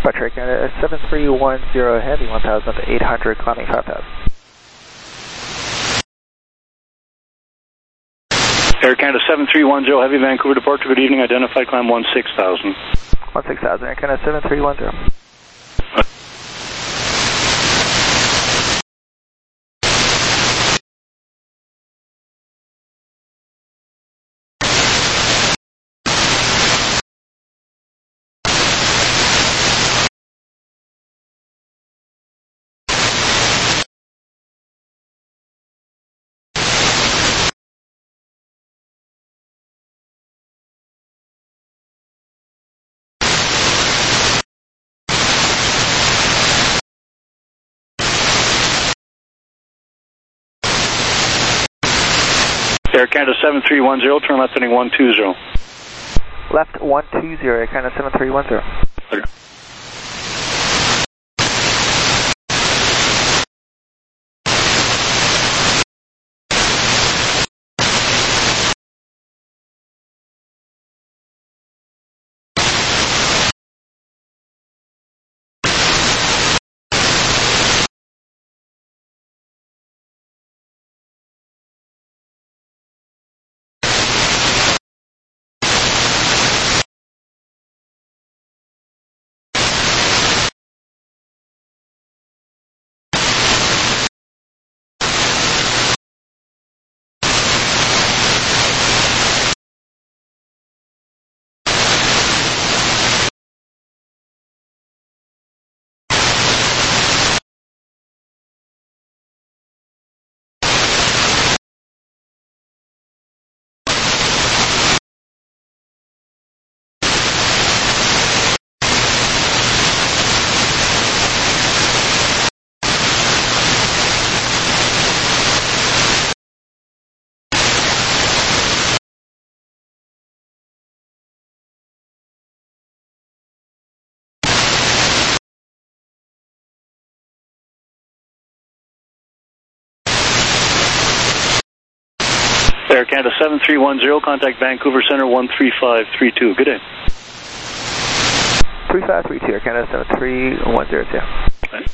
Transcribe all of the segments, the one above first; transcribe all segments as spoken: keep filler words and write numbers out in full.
Departure Canada seven three one zero Heavy, one thousand eight hundred, climbing five thousand. Air Canada seven three one zero Heavy, Vancouver departure, good evening, identified climb one six thousand. one six thousand, Air Canada seven three one zero. Air Canada seven three one zero, turn left heading one two zero. Left one two zero, Air Canada seven three one zero. Okay. Air Canada seven three one zero, contact Vancouver Center one three five three two. Good day. three five three two, Air Canada seven three one zero two. Okay.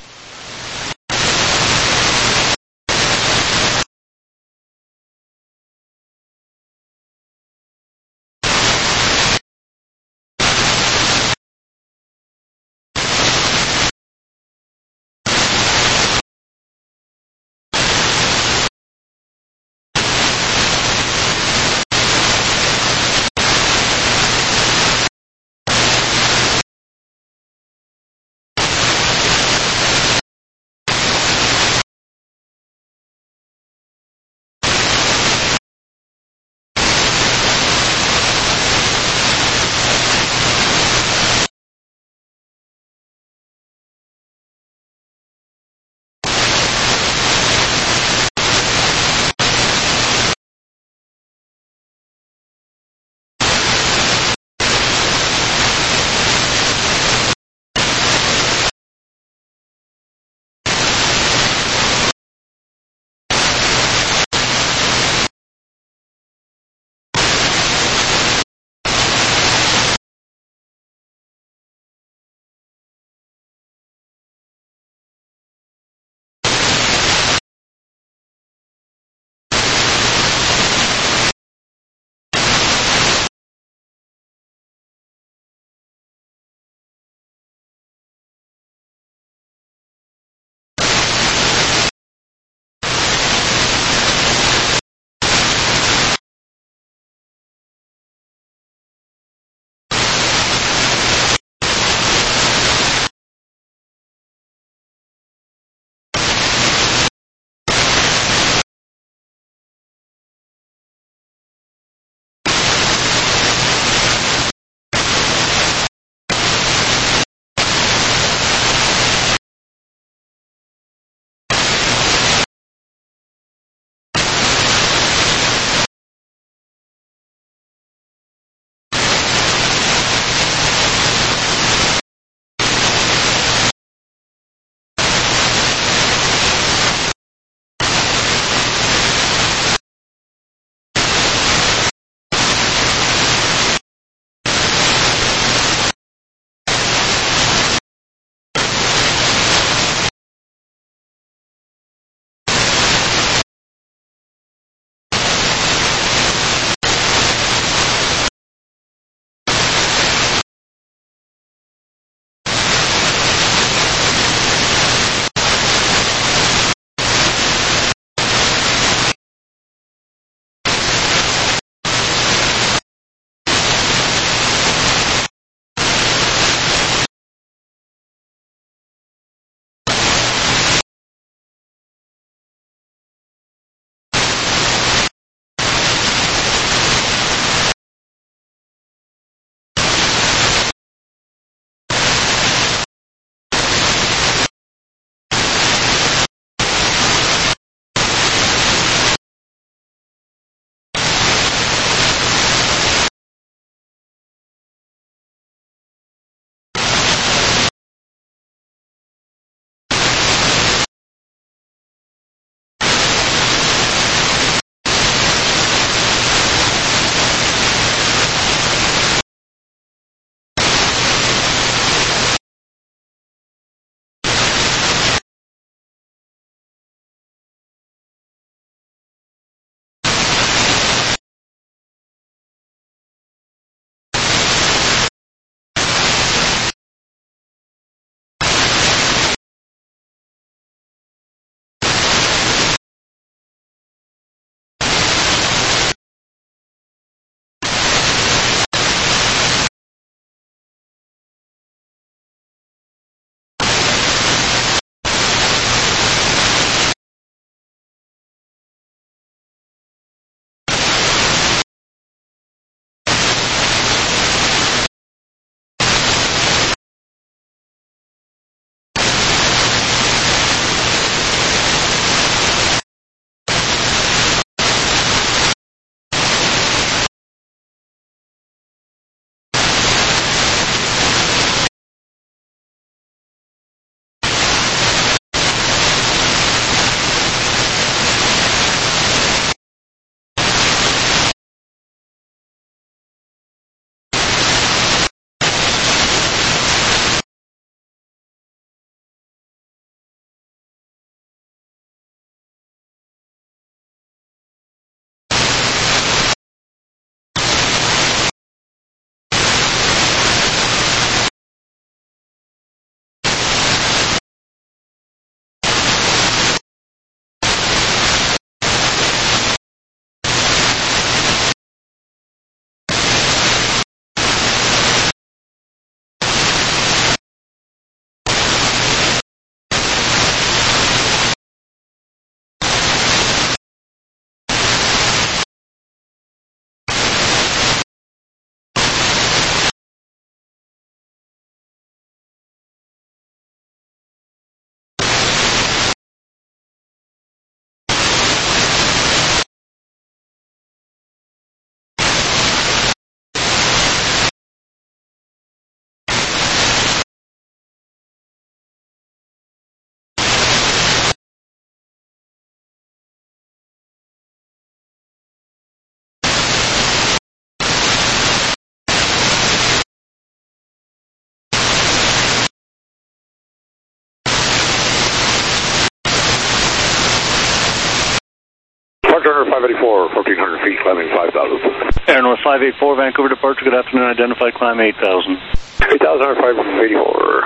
Turner five eighty-four, fourteen hundred feet, climbing five thousand. Air North five eighty-four, Vancouver departure, good afternoon, identified climb eight thousand. eight thousand, five eighty-four.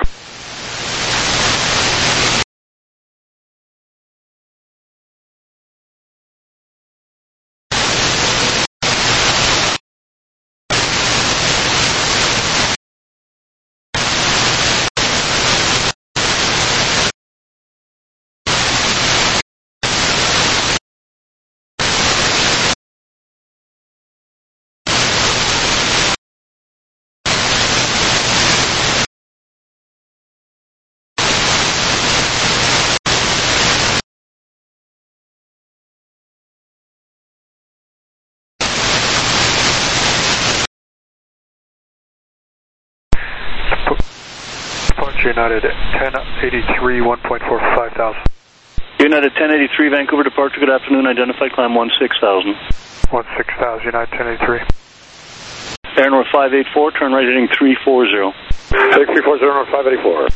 United ten eighty-three, one point four five thousand. United ten eighty-three, Vancouver departure, good afternoon, identified climb one six thousand. one six thousand, United ten eighty-three. Air North five eighty-four, turn right heading three forty. Take three forty, North five eighty-four.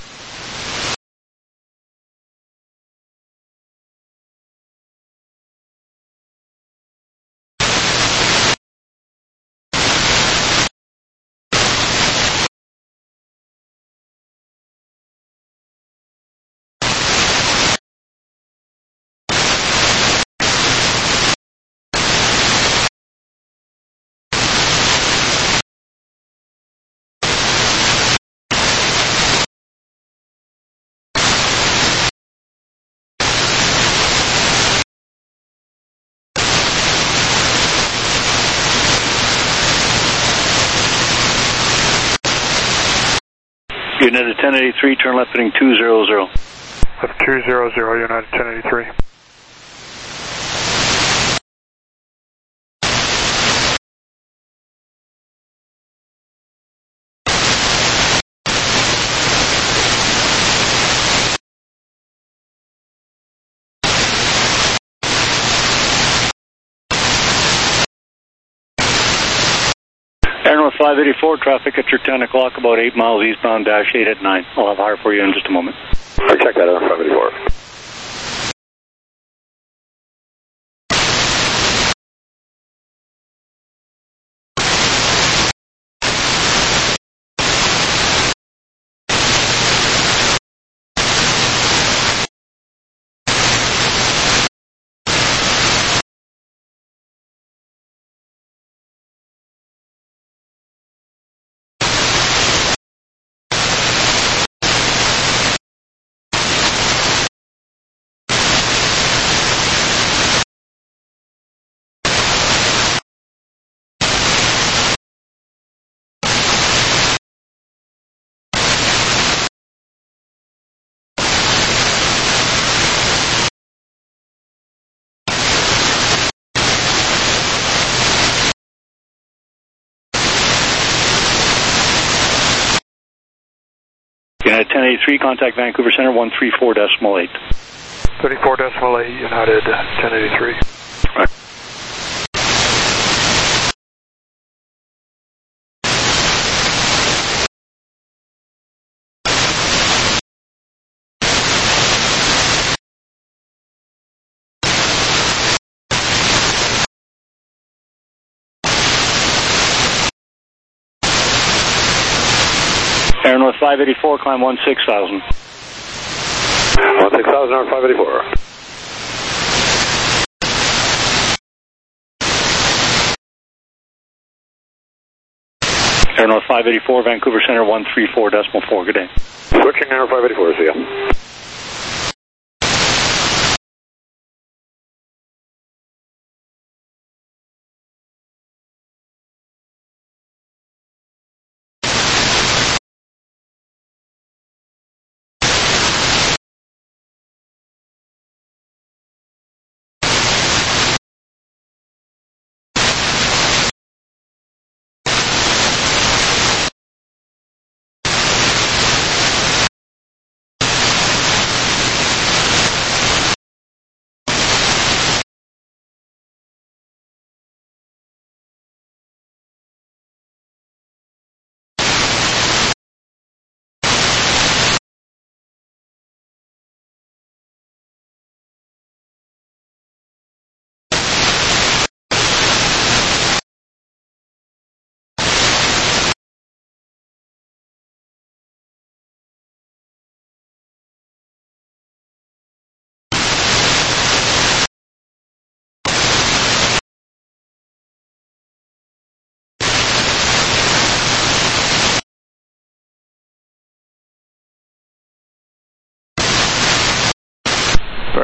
United ten eighty-three, turn left heading two hundred. Left two hundred, United ten eighty-three. Air North five eighty-four, traffic at your ten o'clock, about eight miles eastbound, dash eight at nine. I'll have higher for you in just a moment. I'll check that out, five eighty-four. United ten eighty-three, contact Vancouver Center one three four decimal eight. thirty-four decimal eight, United ten eighty-three. Right. Air North five eighty-four, climb one six thousand. one six thousand, North five eighty-four. Air North five eighty-four, Vancouver Center one three four decimal four. Good day. Switching Air North five eighty-four, see ya.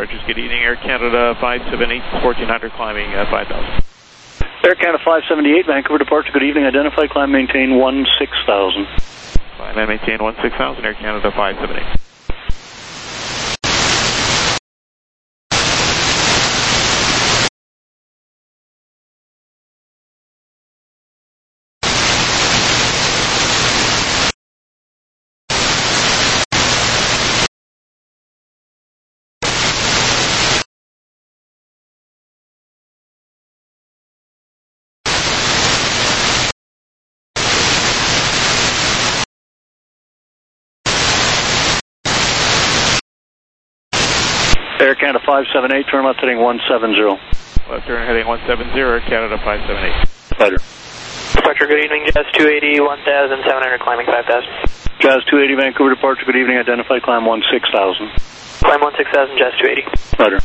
departures. Good evening, Air Canada five seven eight, fourteen hundred, climbing uh, five thousand. Air Canada five seventy-eight, Vancouver departure. Good evening. Identify, climb, maintain one six thousand. Climb and maintain one six thousand, Air Canada five seven eight. Air Canada five seven eight, turn left heading one seven zero. Left turn heading one seven zero, Air Canada five seven eight. Later. Departure, good evening, Jazz two eighty, one thousand seven hundred, climbing five thousand. Jazz two eighty, Vancouver departure. Good evening. Identify, climb one six thousand. Climb one six thousand, Jazz two eighty. Later.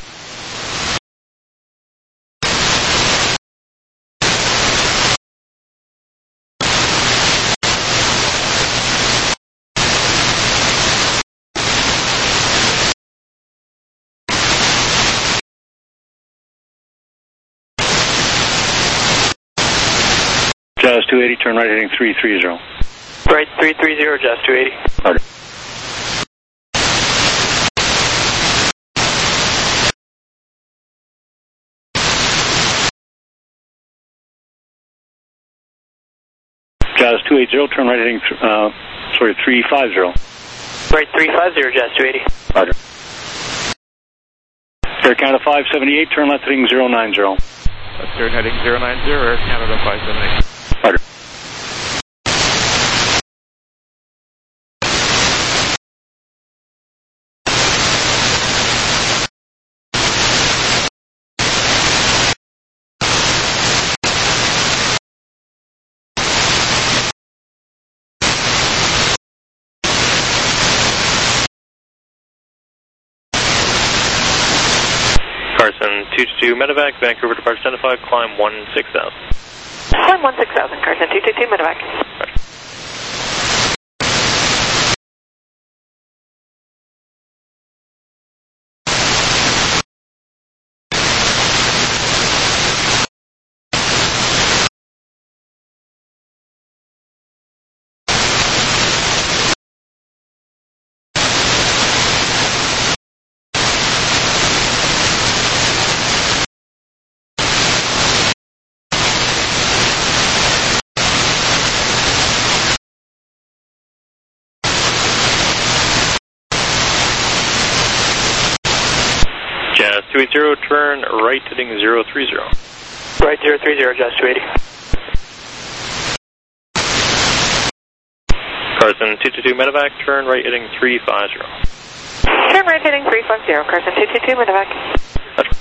Jazz two eighty, turn right heading three three zero. Right, three three zero, Jazz two eighty. Later. Jazz two eighty, turn right heading, uh, sorry, three five zero. Right, three five zero, Jazz two eighty. Roger. Air Canada five seventy-eight, turn left heading zero nine zero. Left turn heading zero nine zero, Air Canada five seven eight. Roger. Carson two two two, Medevac, Vancouver departure identified, climb one six thousand. Climb one six thousand, Carson two two two, Medevac. Roger. Jazz two eighty, turn right heading zero three zero. Right, zero three zero, Jazz two eighty. Carson two two two, Medevac, turn right heading three five zero. Turn right heading three five zero, Carson two two two, Medevac. Roger.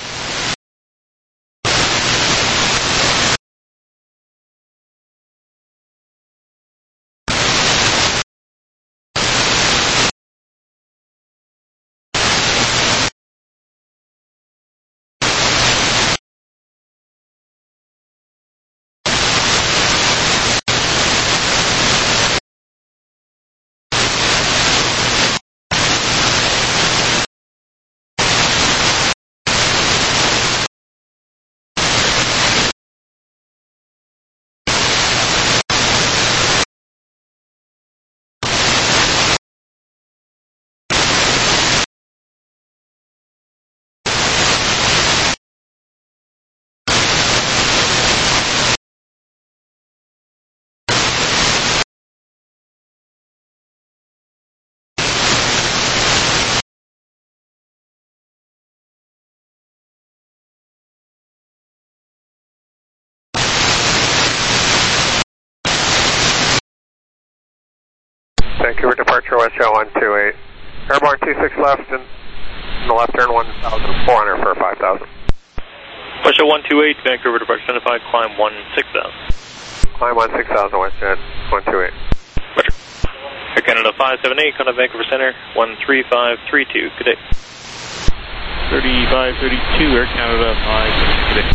Vancouver departure, West Shell one two eight. Airborne two six left and in the left turn one thousand four hundred for five thousand. West Shell one two eight, Vancouver departure identified, climb one six thousand. Climb one six thousand, West Jet one two eight. Roger. Air Canada five seven eight, contact Vancouver Center, one three five three two, good day. thirty-five thirty-two, Air Canada five seven eight, good day.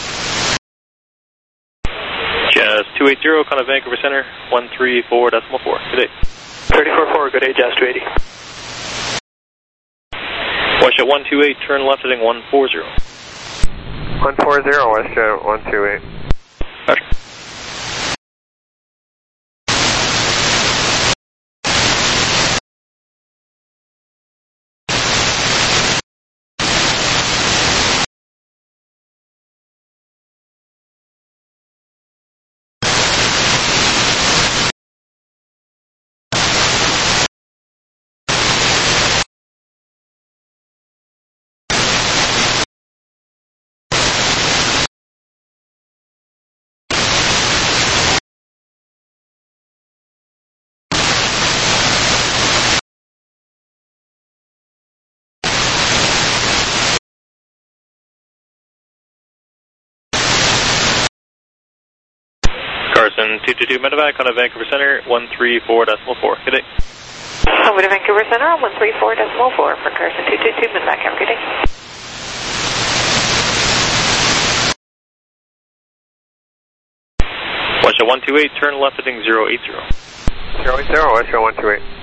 Jazz two eighty, contact Vancouver Center, one three four decimal four, good day. thirty-four four, good day, Jazz two eighty. WestJet one two eight, turn left heading one four zero. one four zero, WestJet one two eight. Roger. Carson two two two medevac on a Vancouver Center, one three four decimal four. Good day. Over to Vancouver Center on one three four decimal four for Carson two two two medevac. Have a good day. WestJet one two eight, turn left heading zero eight zero. zero eight zero, WestJet one two eight.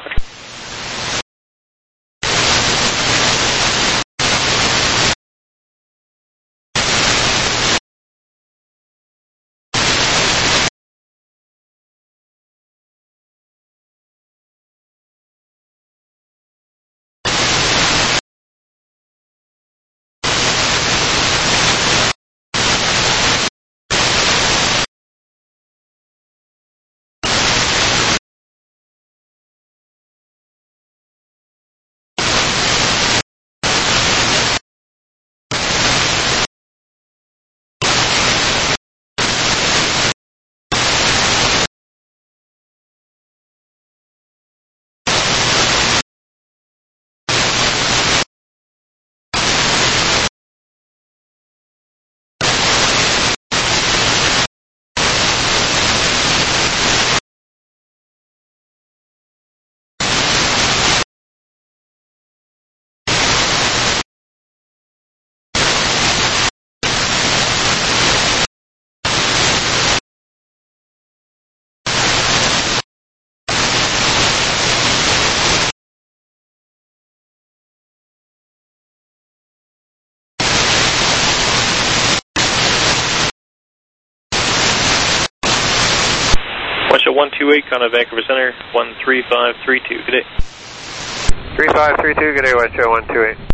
WestJet one two eight, on a Vancouver Center, one three five three two. Good day. three five three two, good day, WestJet one two eight.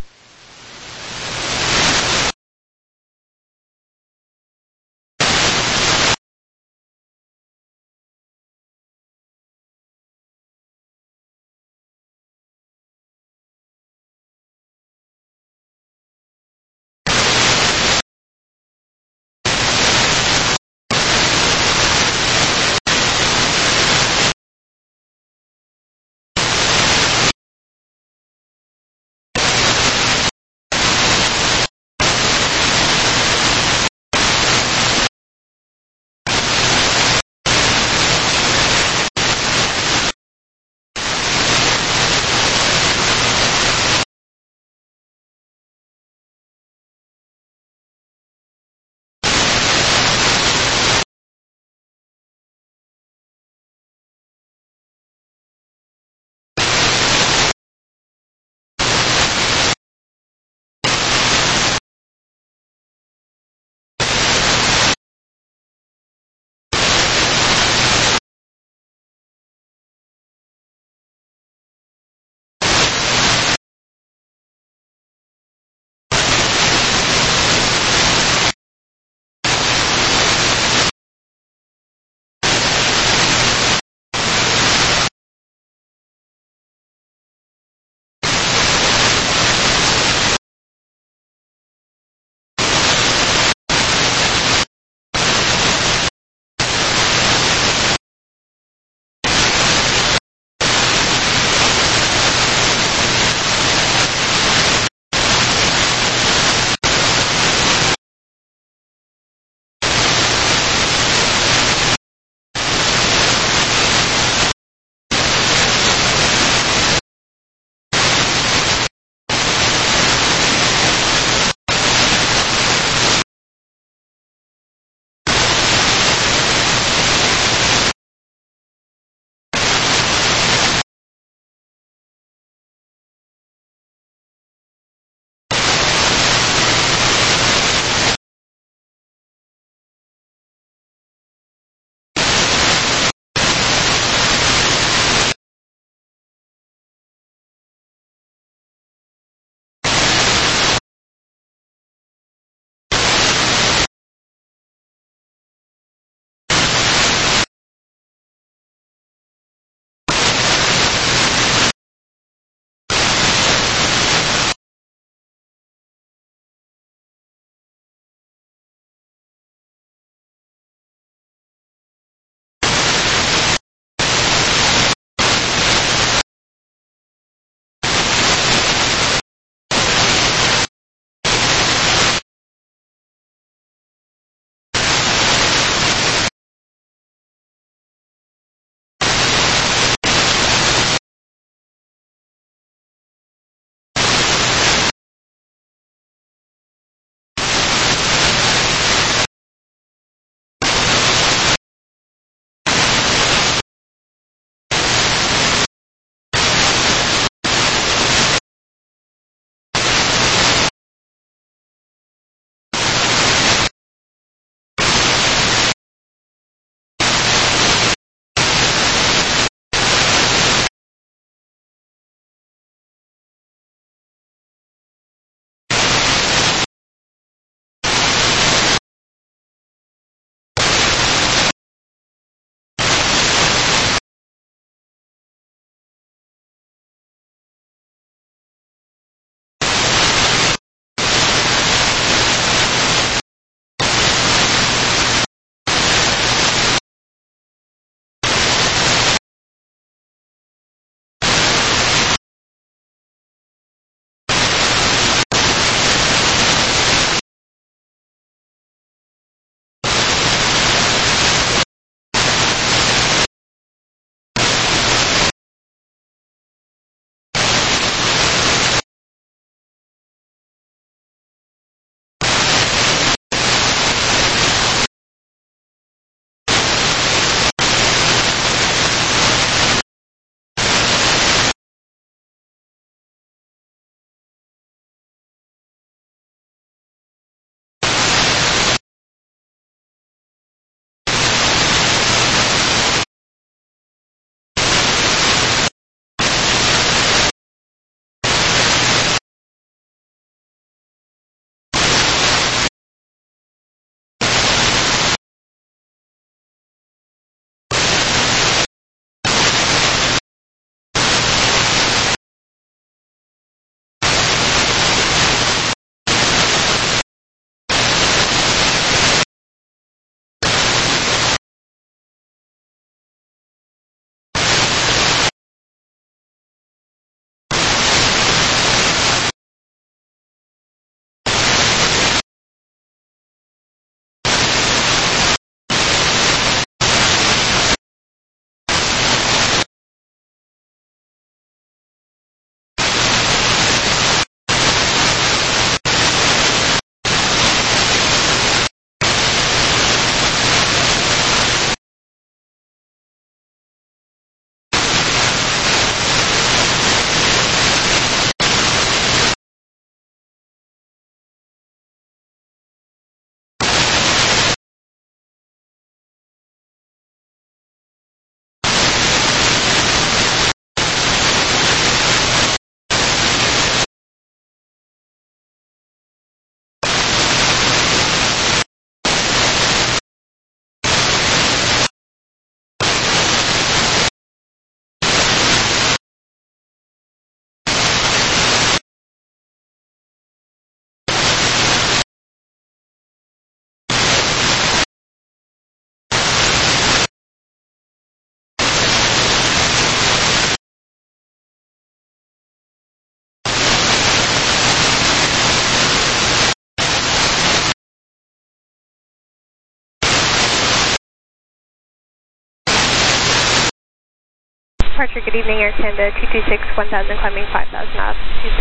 Departure, good evening, Air Canada two two six, one thousand, climbing five thousand knots.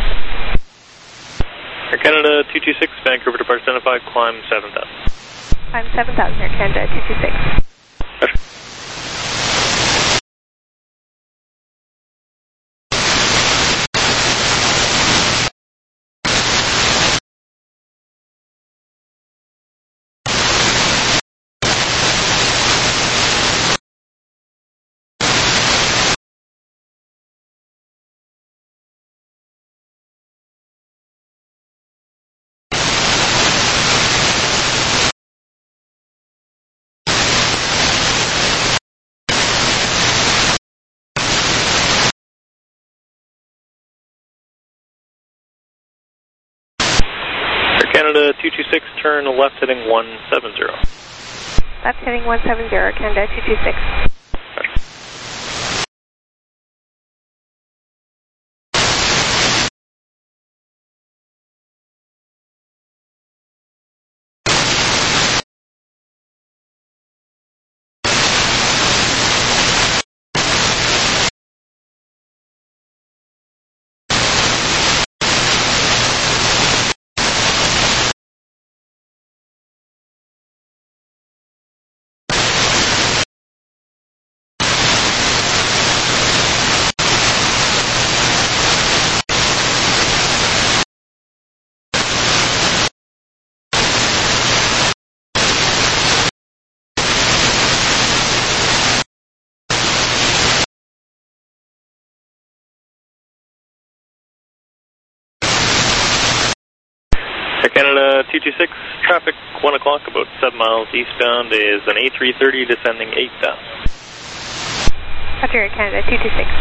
Air Canada two two six, Vancouver departure identified, climb seven thousand. Climb seven thousand, Air Canada two two six. Canada two two six, turn left heading one seven zero. Left heading one seven zero, Canada two two six. Air Canada two two six, traffic one o'clock, about seven miles eastbound is an A three thirty descending eight thousand. Roger, Air Canada two two six.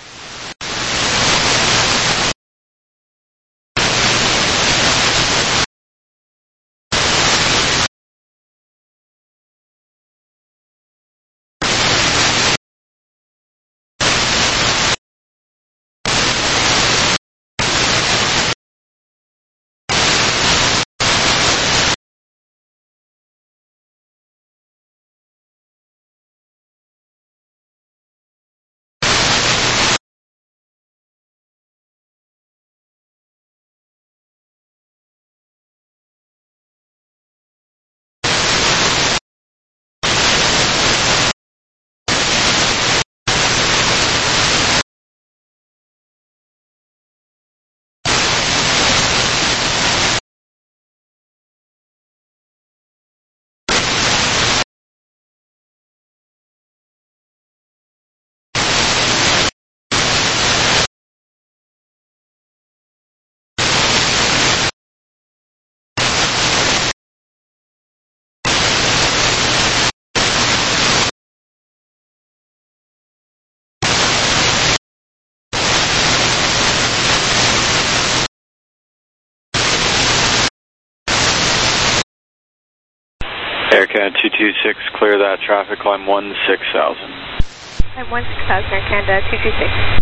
Air Canada two two six, clear that traffic, climb one six thousand. Climb one six thousand, Air Canada two two six.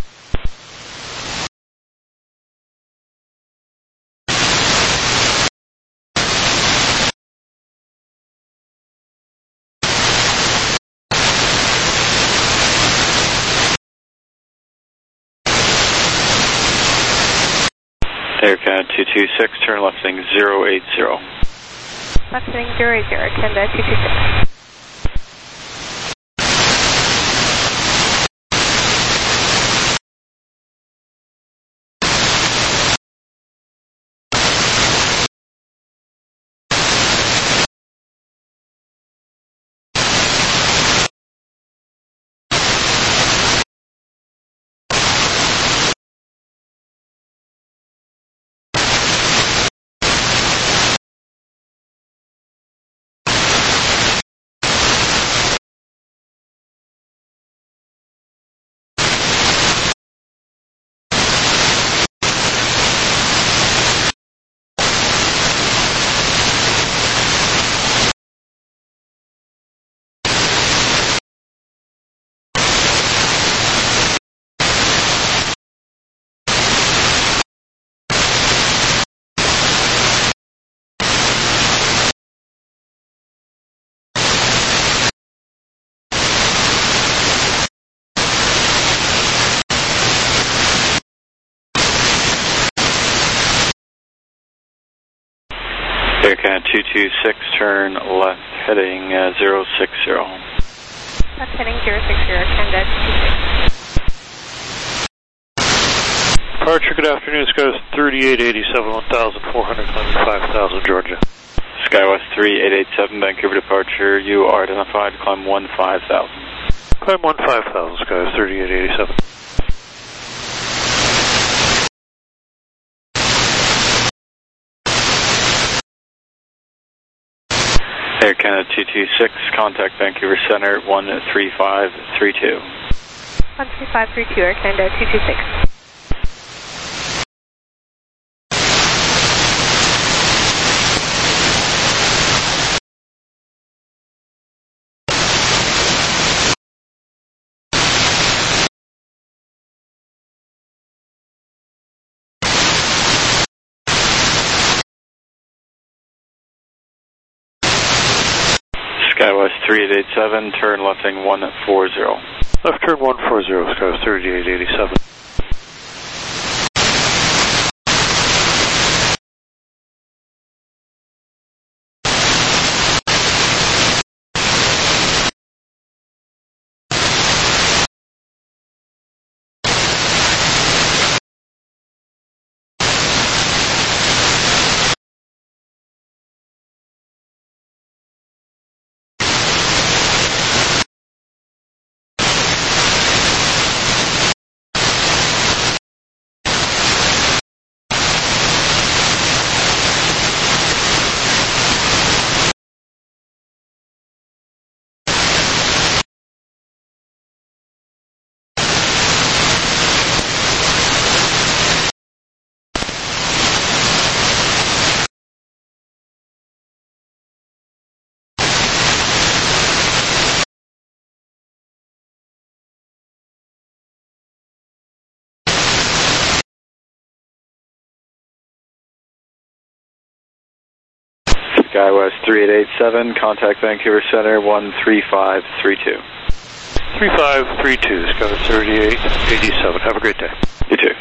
Air Canada two two six, turn left heading zero eight zero. Left heading zero eight zero, Canada two two six. Air Canada two two six, turn left heading uh, zero six zero. Left heading zero six zero, Canada two two six. Departure, good afternoon, SkyWest thirty-eight eighty-seven, one thousand four hundred, climbing five thousand, Georgia. SkyWest three eight eight seven, Vancouver departure, you are identified, climb one five thousand. Climb one five thousand, SkyWest thirty-eight eighty-seven. Air Canada two two six, contact Vancouver Center one three five three two. one three five three two, Air Canada two two six. SkyWest three eight eight seven, turn lefting one four zero. Left turn one four zero, SkyWest thirty-eight eighty-seven. SkyWest three eight eight seven, contact Vancouver Center one three five three two. three five three two, SkyWest thirty-eight eighty-seven. Have a great day. You too.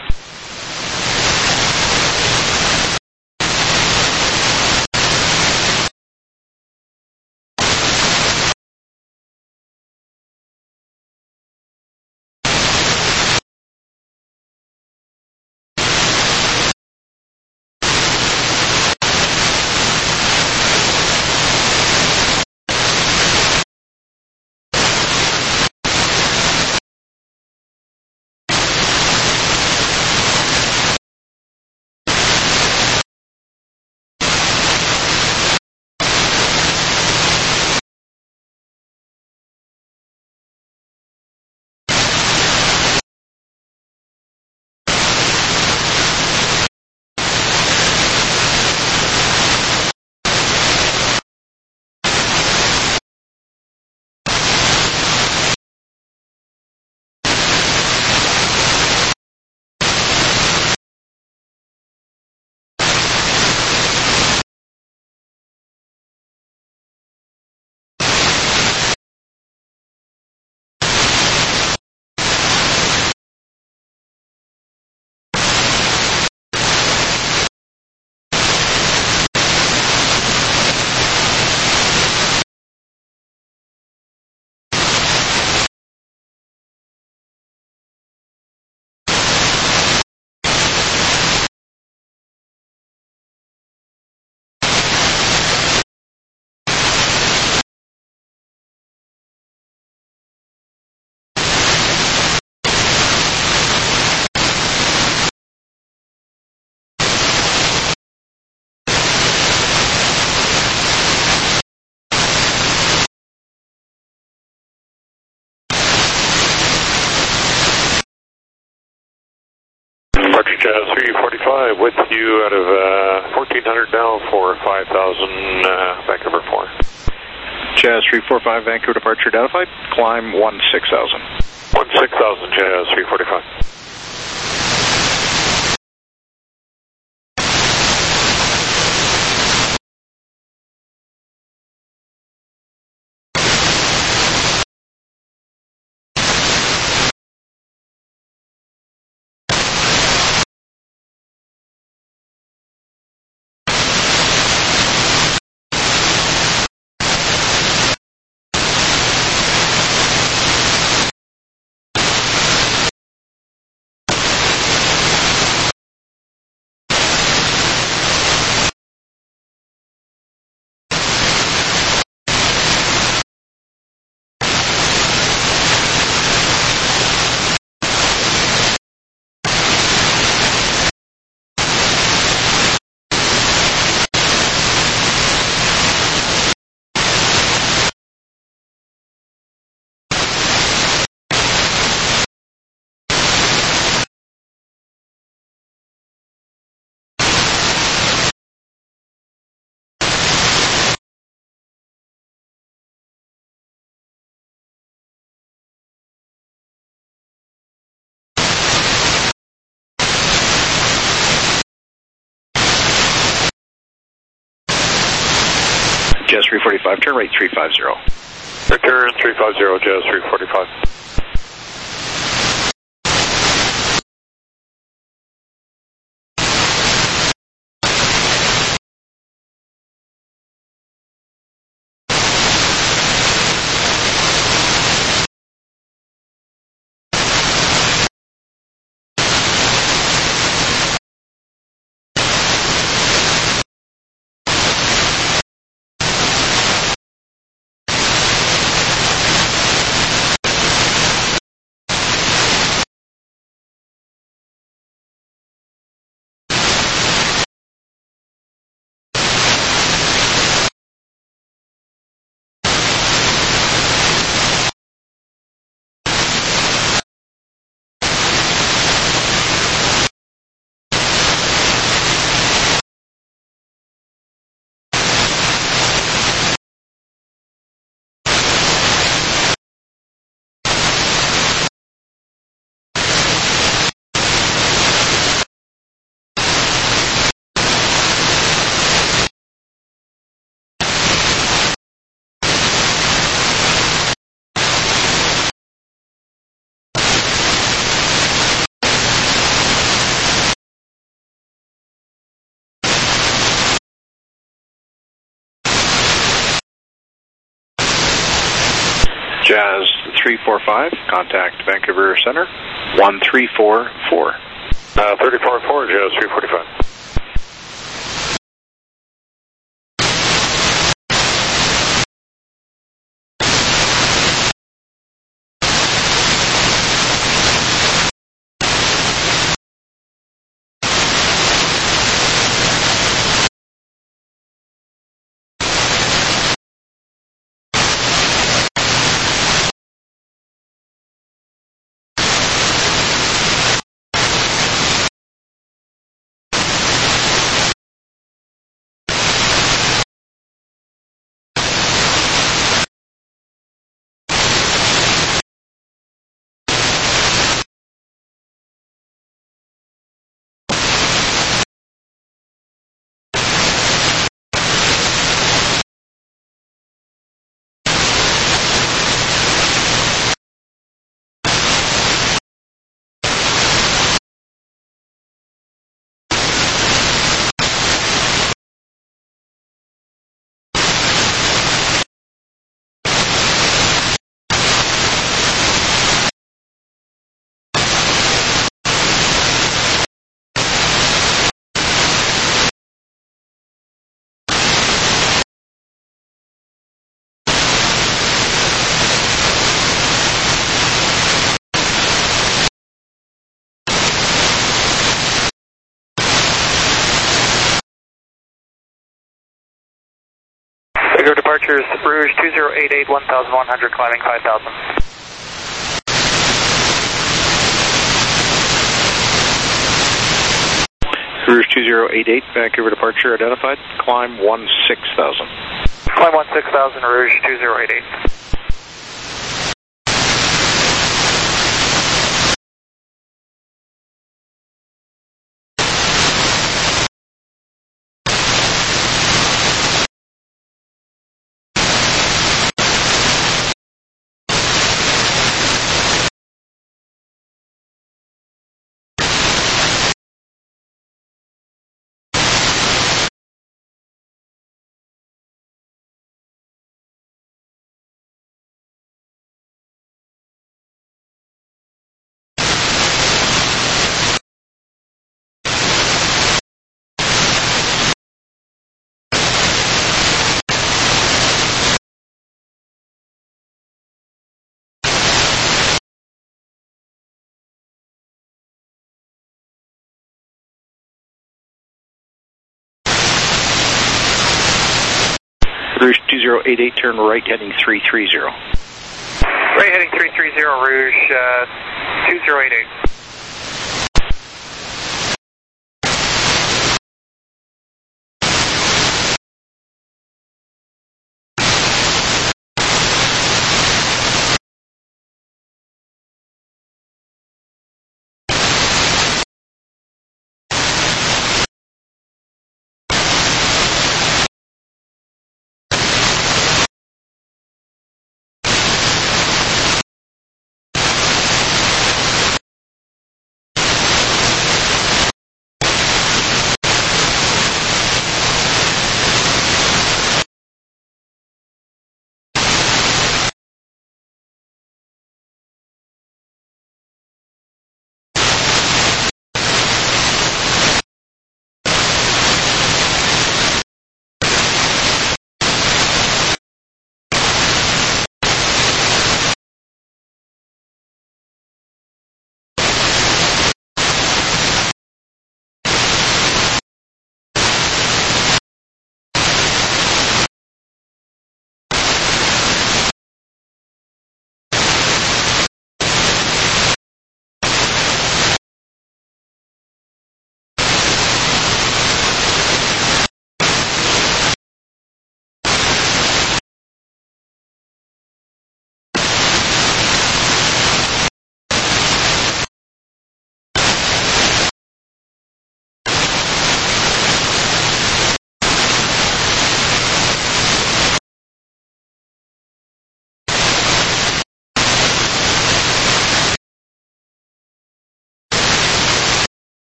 Departure Jazz three forty-five with you out of uh, fourteen hundred now for five thousand, uh, Vancouver four. Jazz three forty-five, Vancouver departure identified, climb one six thousand. one six thousand, Jazz three forty-five. Jazz three forty-five, turn right three five zero. Return three five zero, Jazz three forty-five. Jazz three forty-five, contact Vancouver Center, one three four four. Uh, thirty-four four, Jazz three forty-five. Regular departures, Rouge two zero eight eight, one thousand one hundred, climbing five thousand. Rouge two zero eight eight, Vancouver departure identified, climb one six thousand. Climb one six thousand, Rouge two zero eight eight. Rouge two zero eight eight, turn right heading three three zero. Right heading three three zero, Rouge uh, two zero eight eight.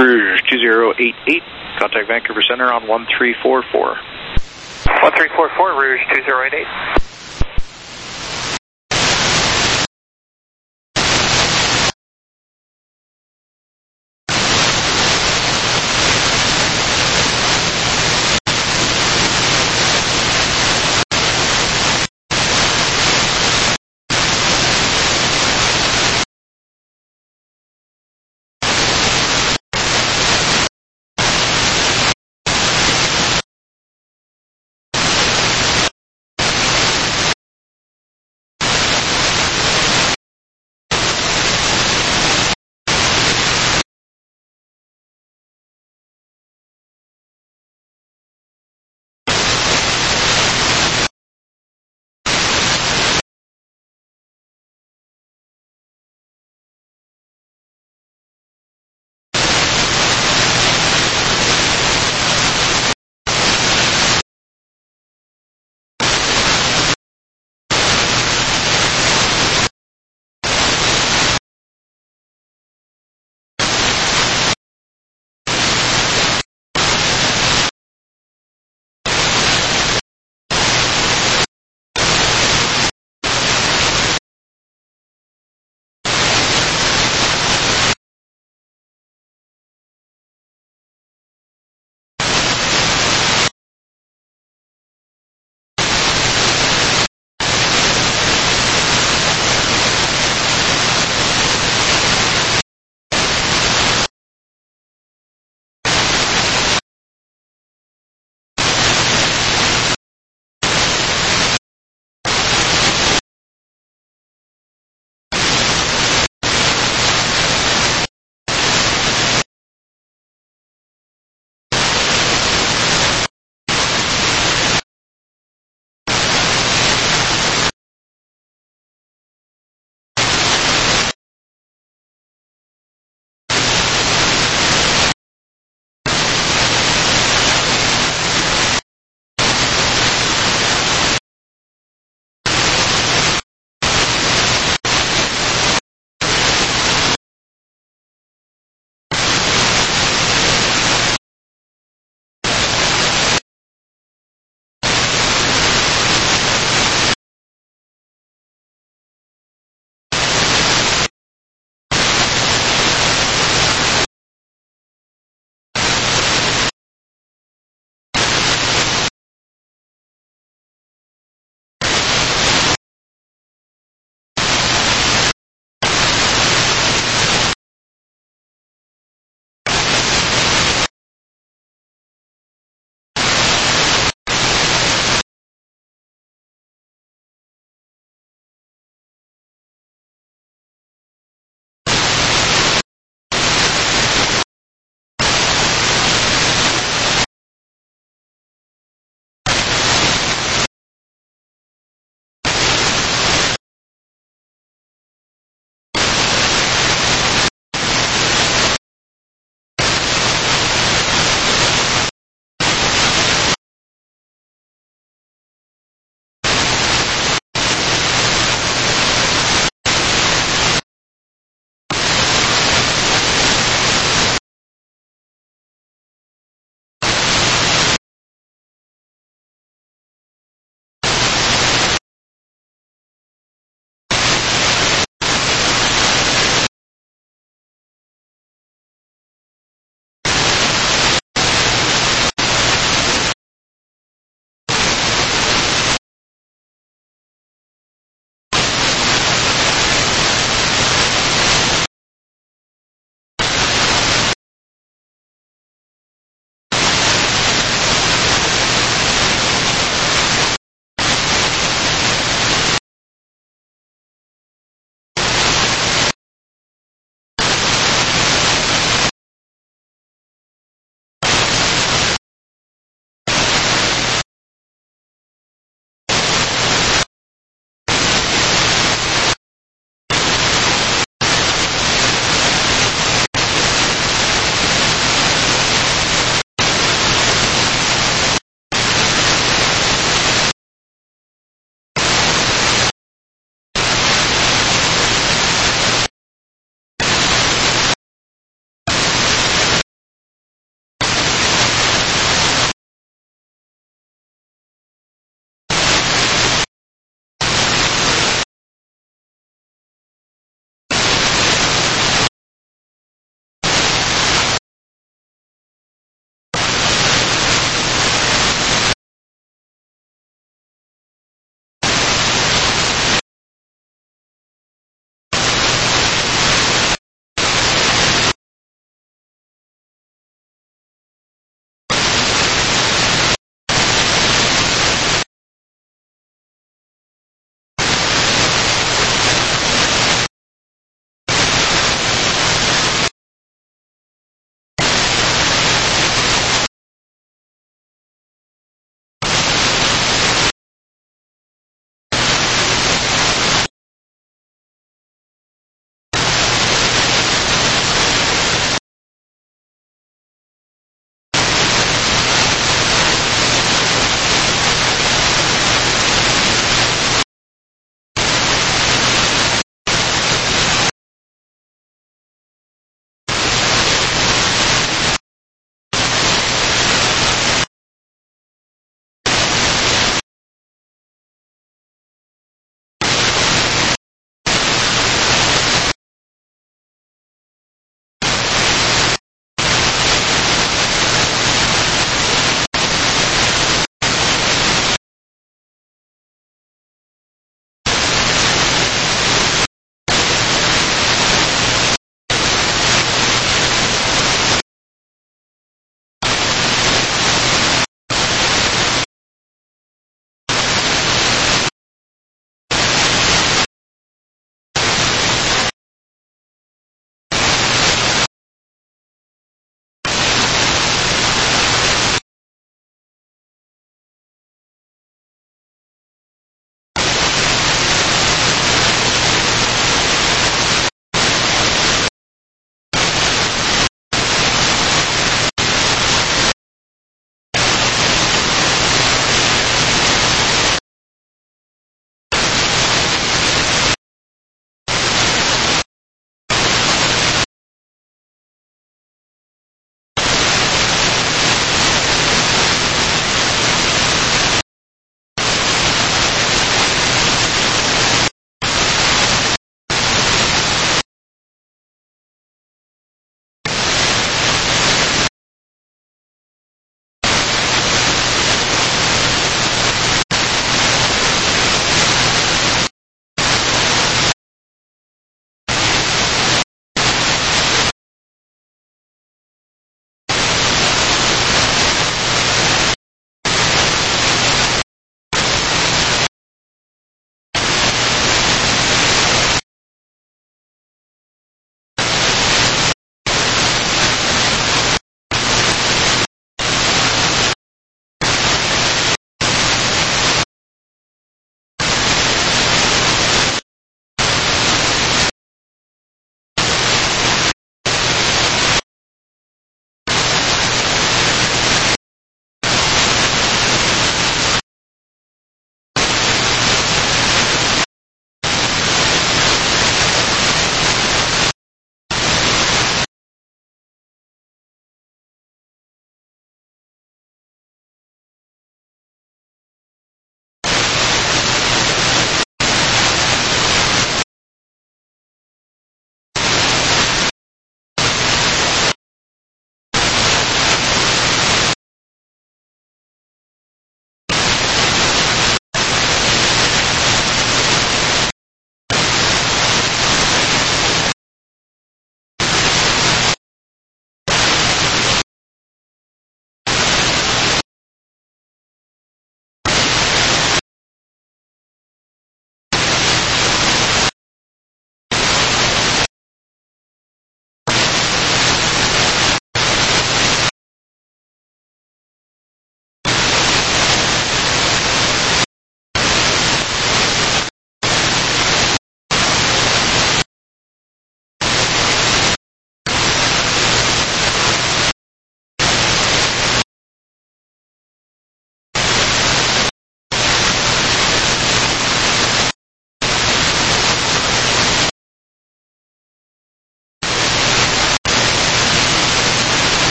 Rouge two zero eight eight, contact Vancouver Center on one three four four. one three four four, Rouge two zero eight eight.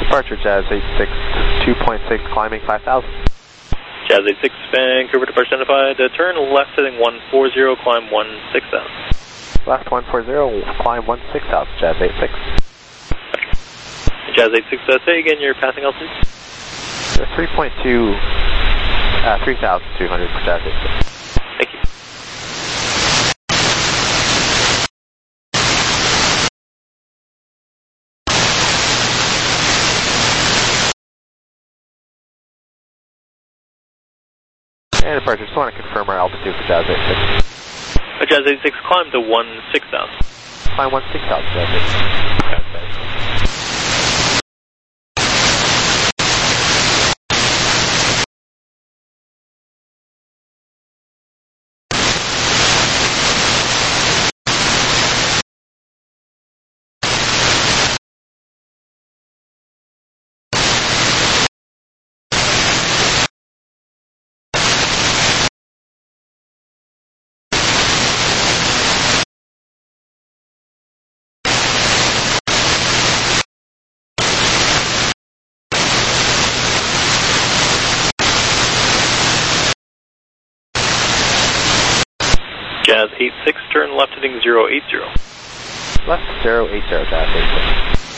Departure Jazz eight six, two point six, climbing five thousand. Jazz eight six, Vancouver departure identified. Uh, turn left heading one four zero, climb one six thousand. Left one four zero, climb one six thousand, Jazz eight six. Jazz eight six, uh, say again your passing altitude? three point two, uh, three thousand two hundred for Jazz eight six. Thank you. And departure, just want to confirm our altitude for Jazz eight six. Uh, Jazz eight six, climb to one six thousand. Climb one six thousand, Jazz eight six. Jazz eight six, turn left heading zero eight zero. Left zero eight zero, Jazz eight six.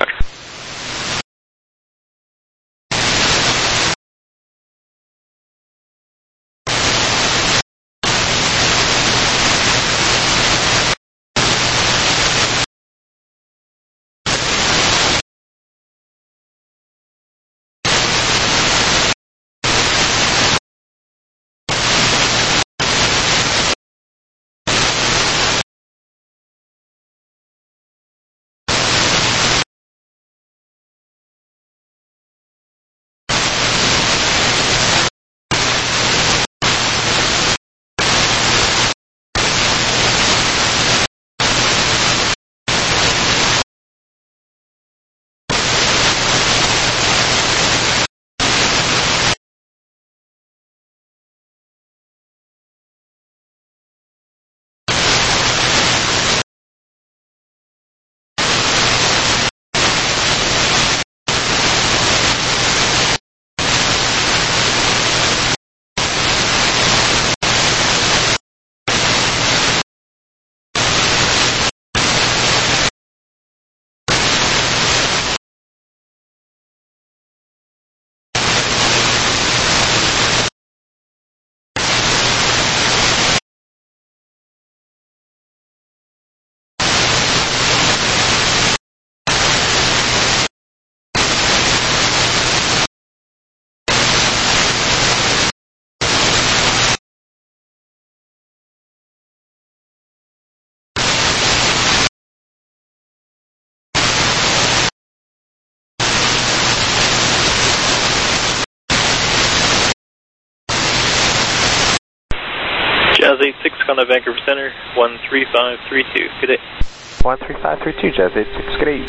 Jazz eight six, contact Vancouver Center, one three five three two. Good day. one three five three two, Jazz eight six, good day.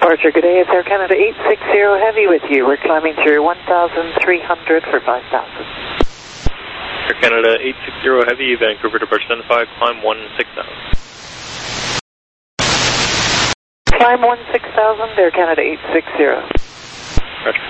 departure, good day. It's Air Canada eight six zero Heavy with you. We're climbing through one thousand three hundred for five thousand. Air Canada eight six zero Heavy, Vancouver departure seven five, climb one six thousand. Climb one six thousand, Air Canada eight six zero. Roger.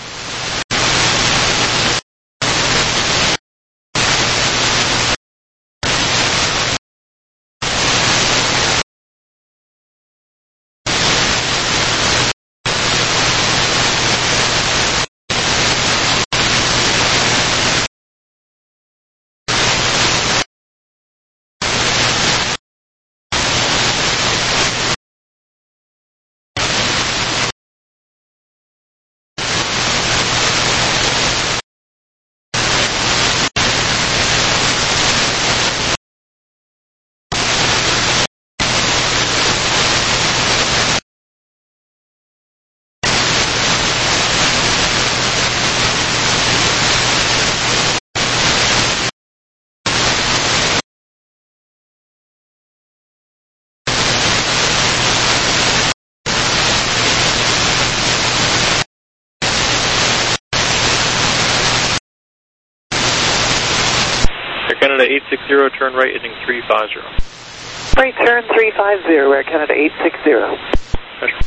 Canada eight six zero, turn right, heading three five zero. Right turn three five zero, Air Canada eight six zero. Roger.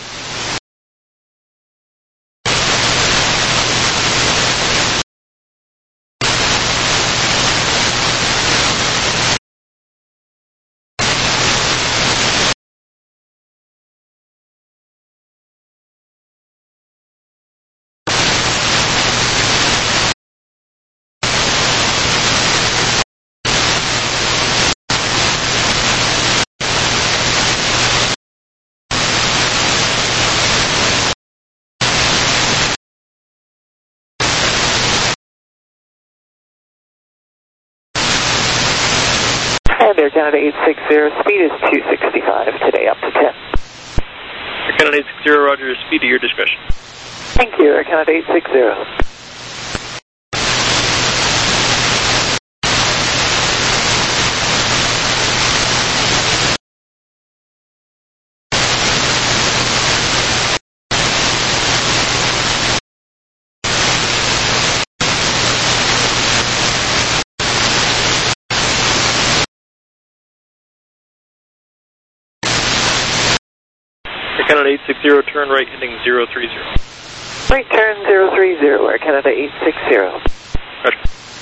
And Air Canada eight six zero, speed is two sixty-five today, up to ten. Air Canada eight six zero, roger, speed at your discretion. Thank you, Air Canada eight six zero. Air Canada eight six zero, turn right, heading zero three zero. Right turn zero three zero, Air Canada eight six zero. Roger.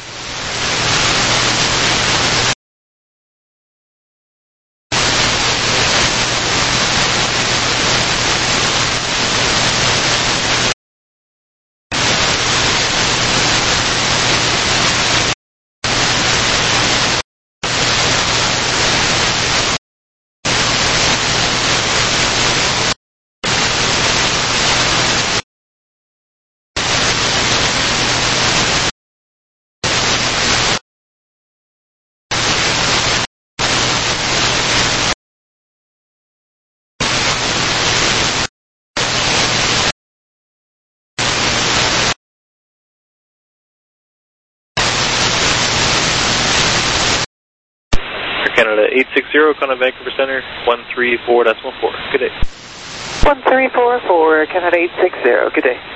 Canada eight six zero, Contact Vancouver Center, one three four decimal four. Good day. one three four four, Canada eight six zero, good day.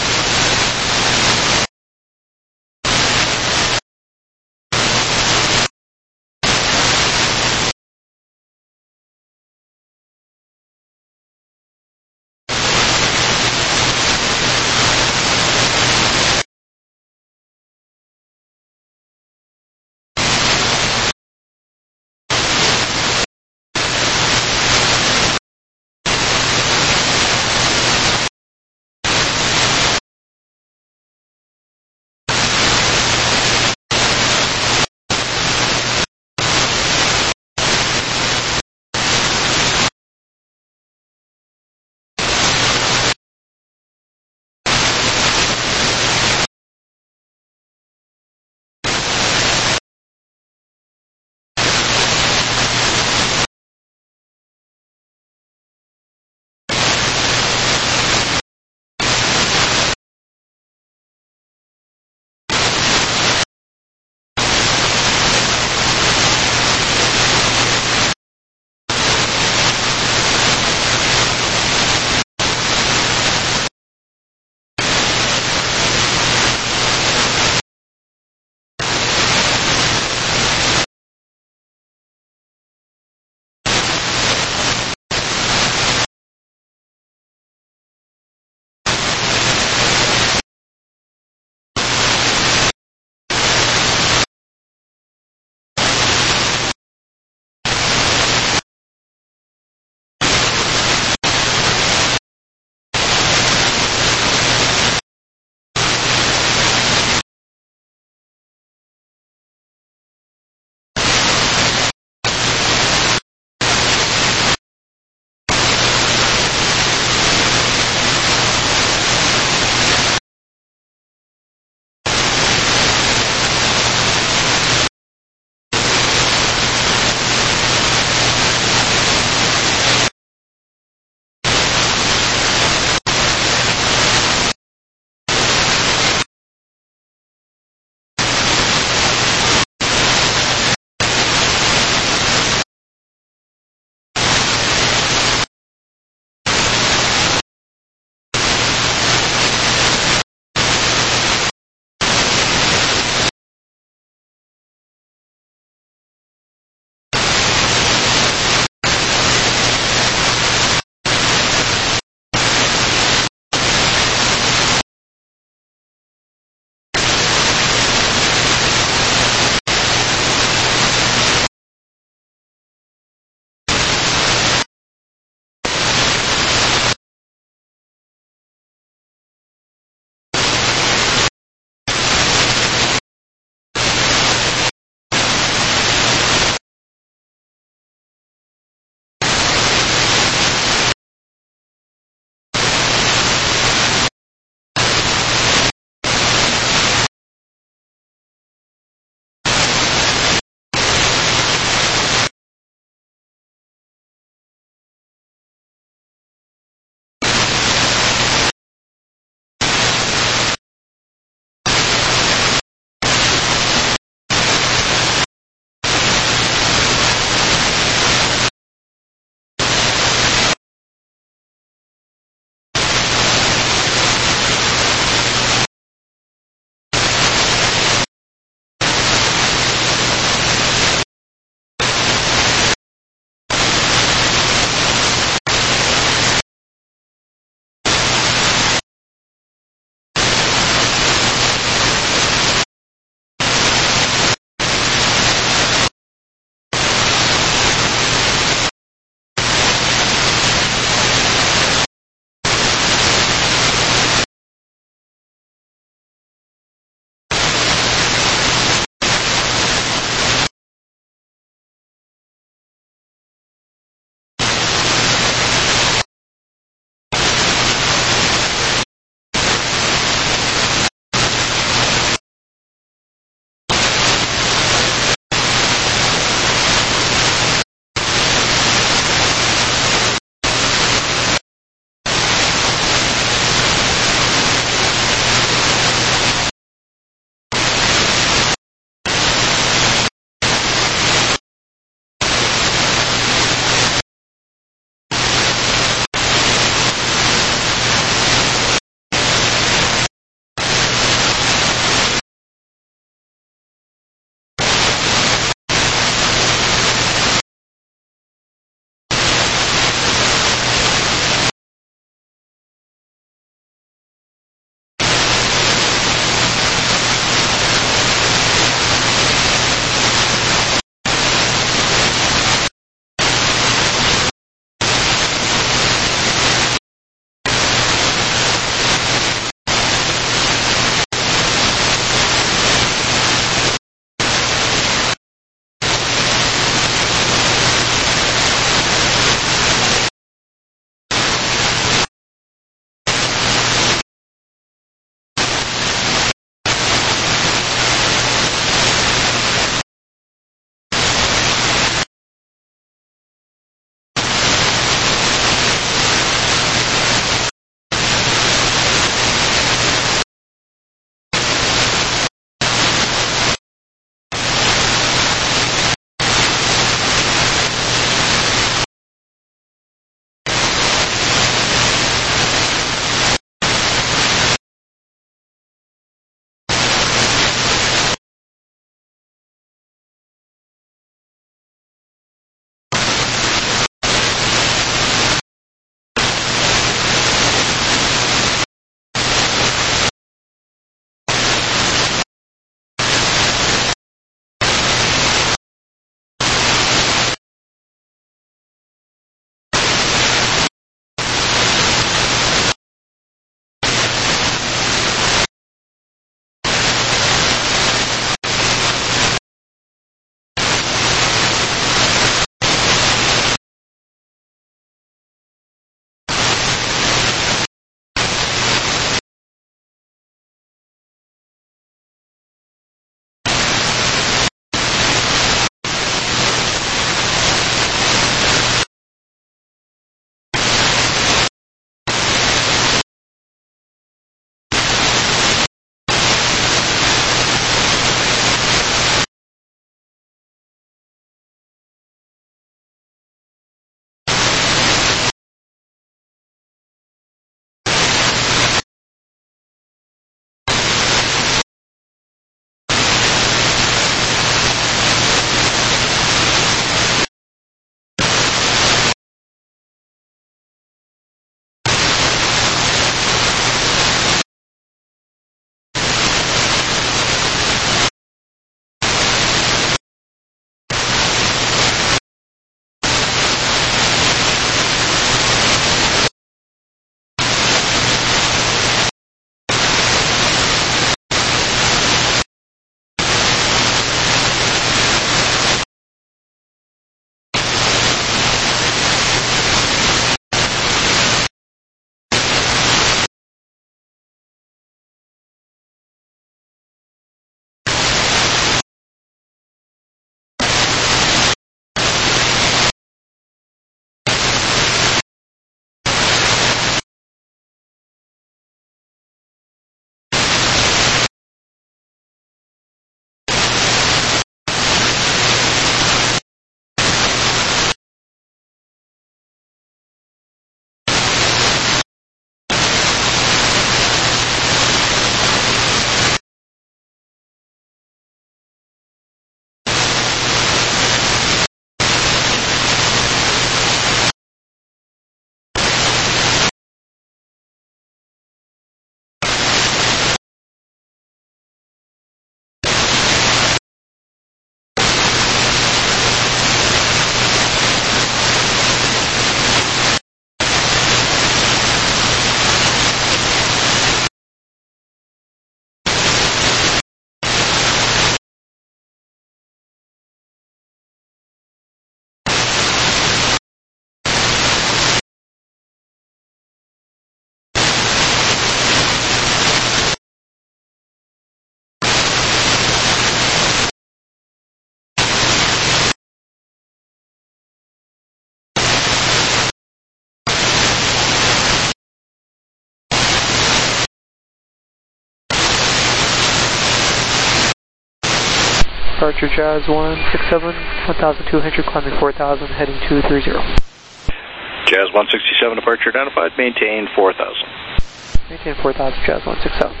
departure Jazz one six seven, one thousand two hundred, climbing four thousand, heading two three zero. Jazz one sixty-seven, departure identified, maintain four thousand. Maintain four thousand, Jazz one six seven.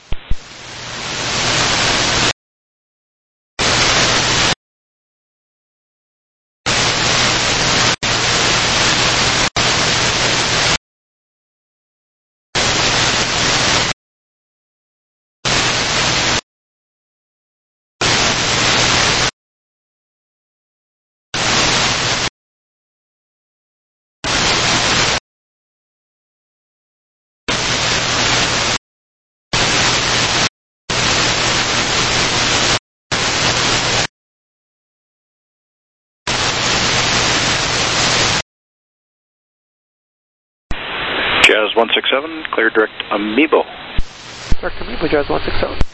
Jazz one six seven, clear direct Amiibo. Direct Amiibo, Jazz one six seven.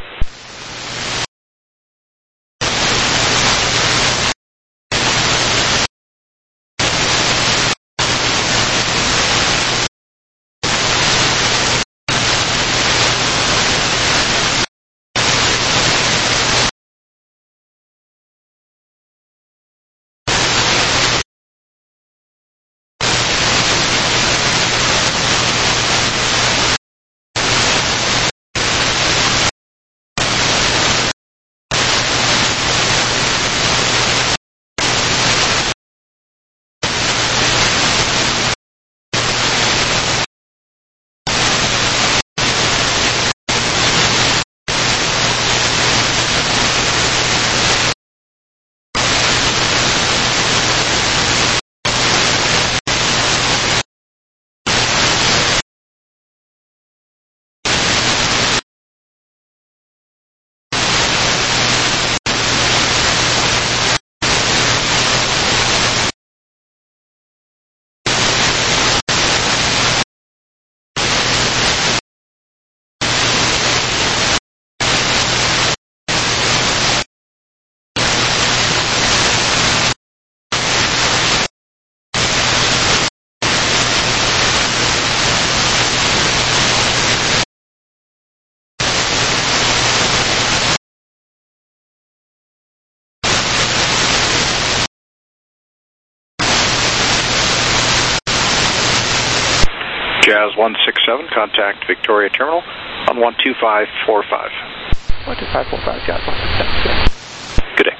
Jazz one six seven, contact Victoria Terminal on one two five four five. one two five four five, Jazz one six seven. Good day.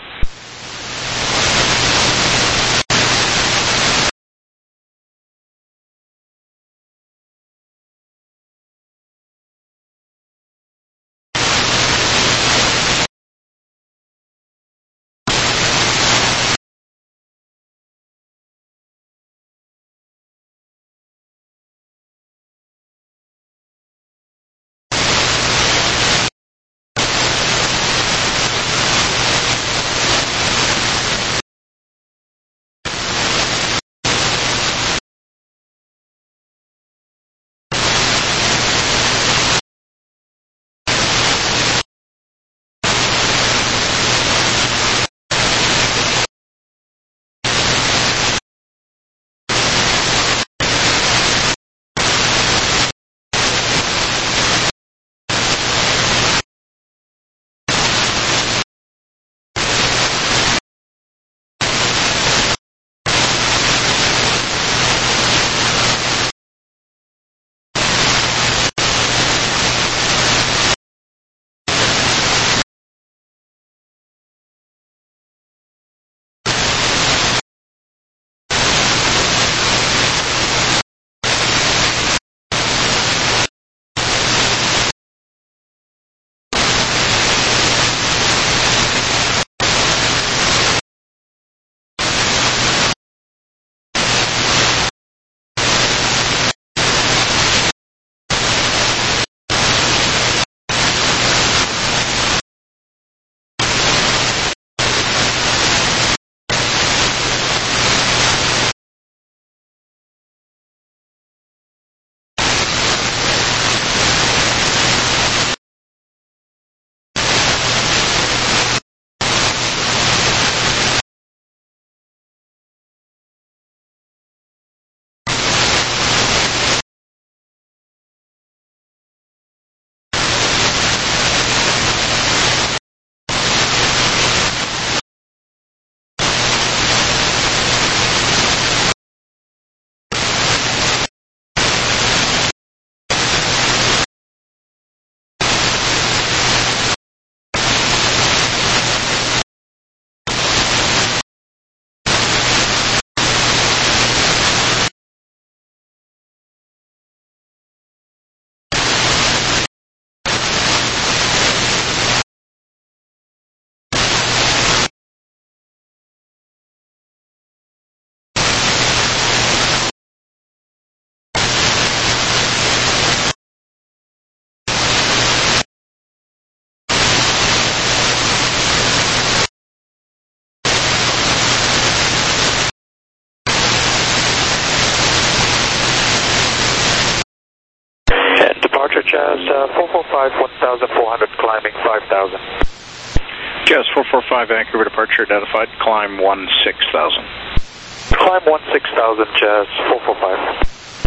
Jazz uh, four four five, one thousand four hundred, climbing five thousand. Jazz four four five, Vancouver departure identified, climb one six thousand. Climb one six thousand, Jazz four four five.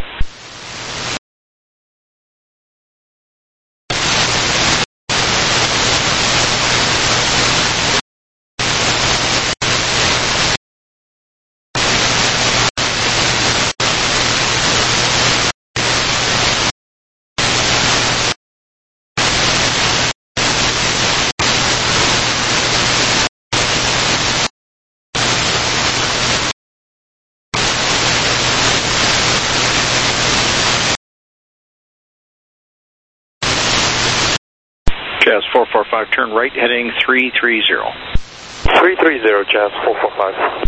Jazz four four five, turn right, heading three three zero. three three zero, Jazz four four five.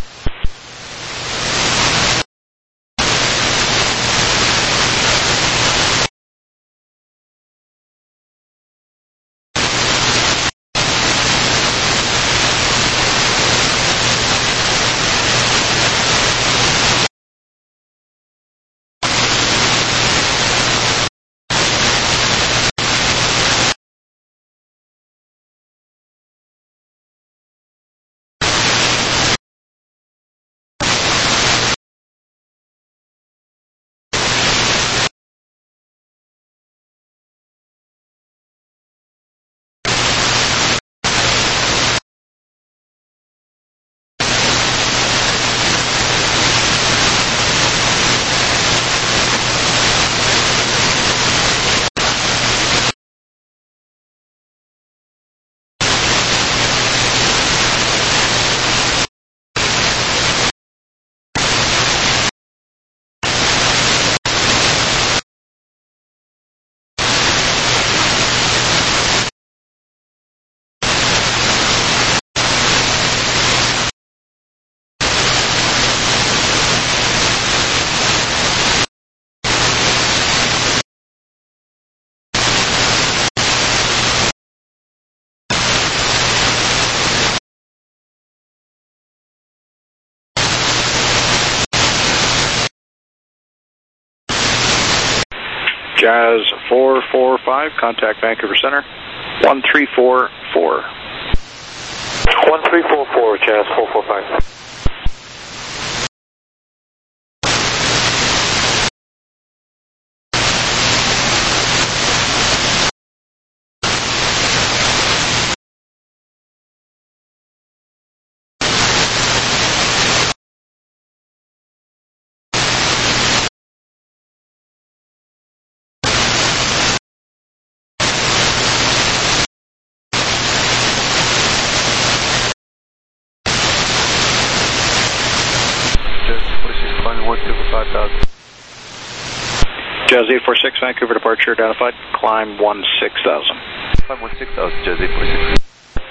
Jazz four four five, contact Vancouver Center, one three four four. one three four four, Jazz four four five. Jazz eight four six, Vancouver departure identified, climb one six thousand. Climb one six thousand, Jazz eight four six.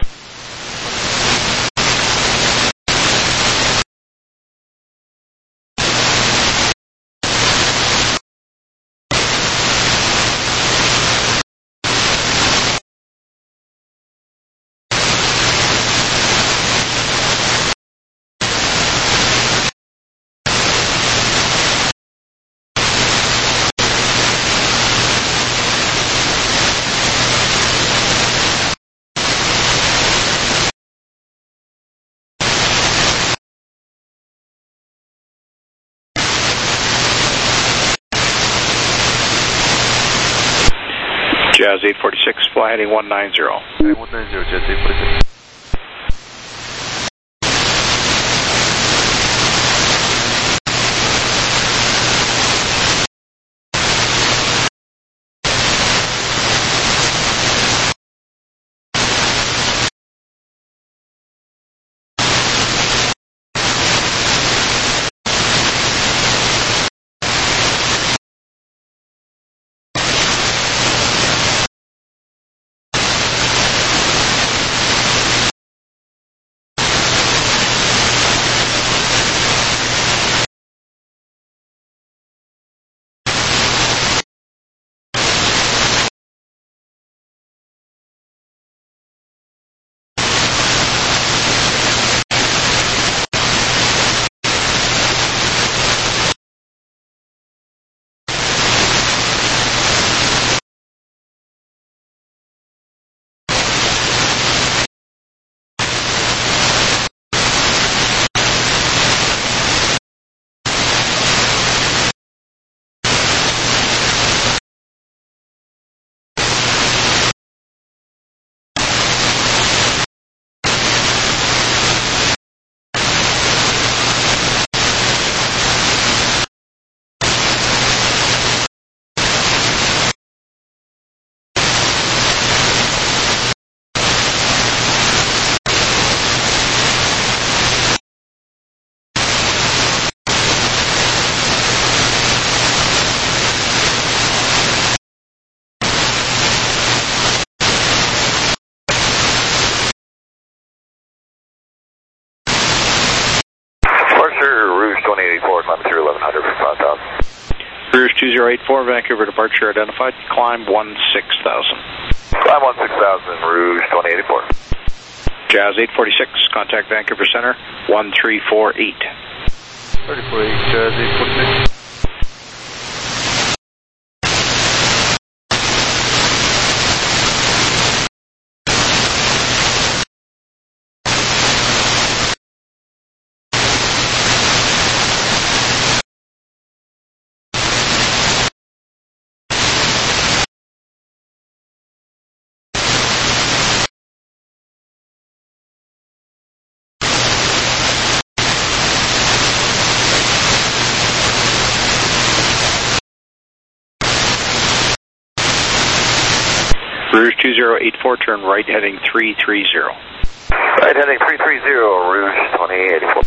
Jazz eight forty-six, fly heading one nine zero. Heading one nine zero, Jazz eight forty-six. Departure, Rouge twenty eighty-four, climb through eleven hundred for five thousand. Rouge two zero eight four, Vancouver departure identified. Climb one six thousand. Climb one six thousand, Rouge twenty eighty-four. Jazz eight forty-six, contact Vancouver Center, one three four eight. thirty-four eight, Jazz eight forty-six. Rouge two zero eight four, turn right heading three three zero. Right heading three three zero, Rouge twenty eighty-four.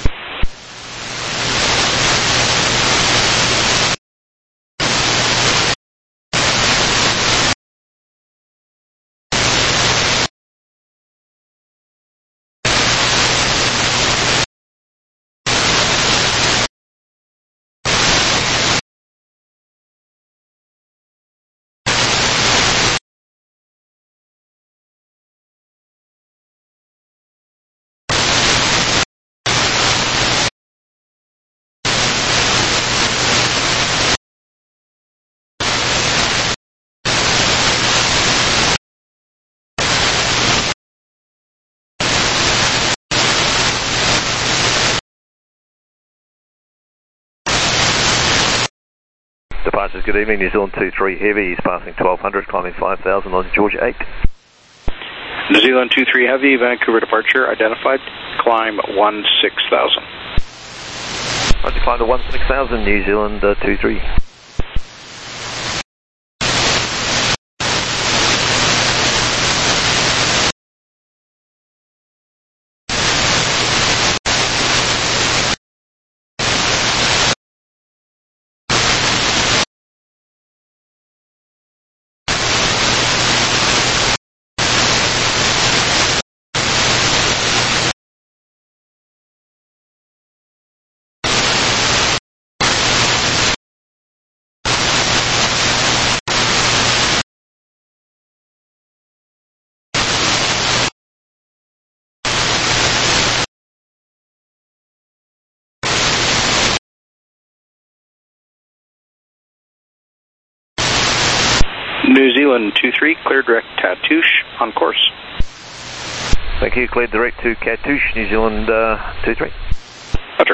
Departures, good evening, New Zealand two three Heavy, he's passing twelve hundred, climbing five thousand on Georgia eight. New Zealand two three Heavy, Vancouver departure identified. Climb one six thousand. Roger, climb to one six thousand, New Zealand uh, two three. New Zealand two three, clear direct Tatoosh, on course. Thank you, cleared direct to Tatoosh, New Zealand uh, two three. Roger.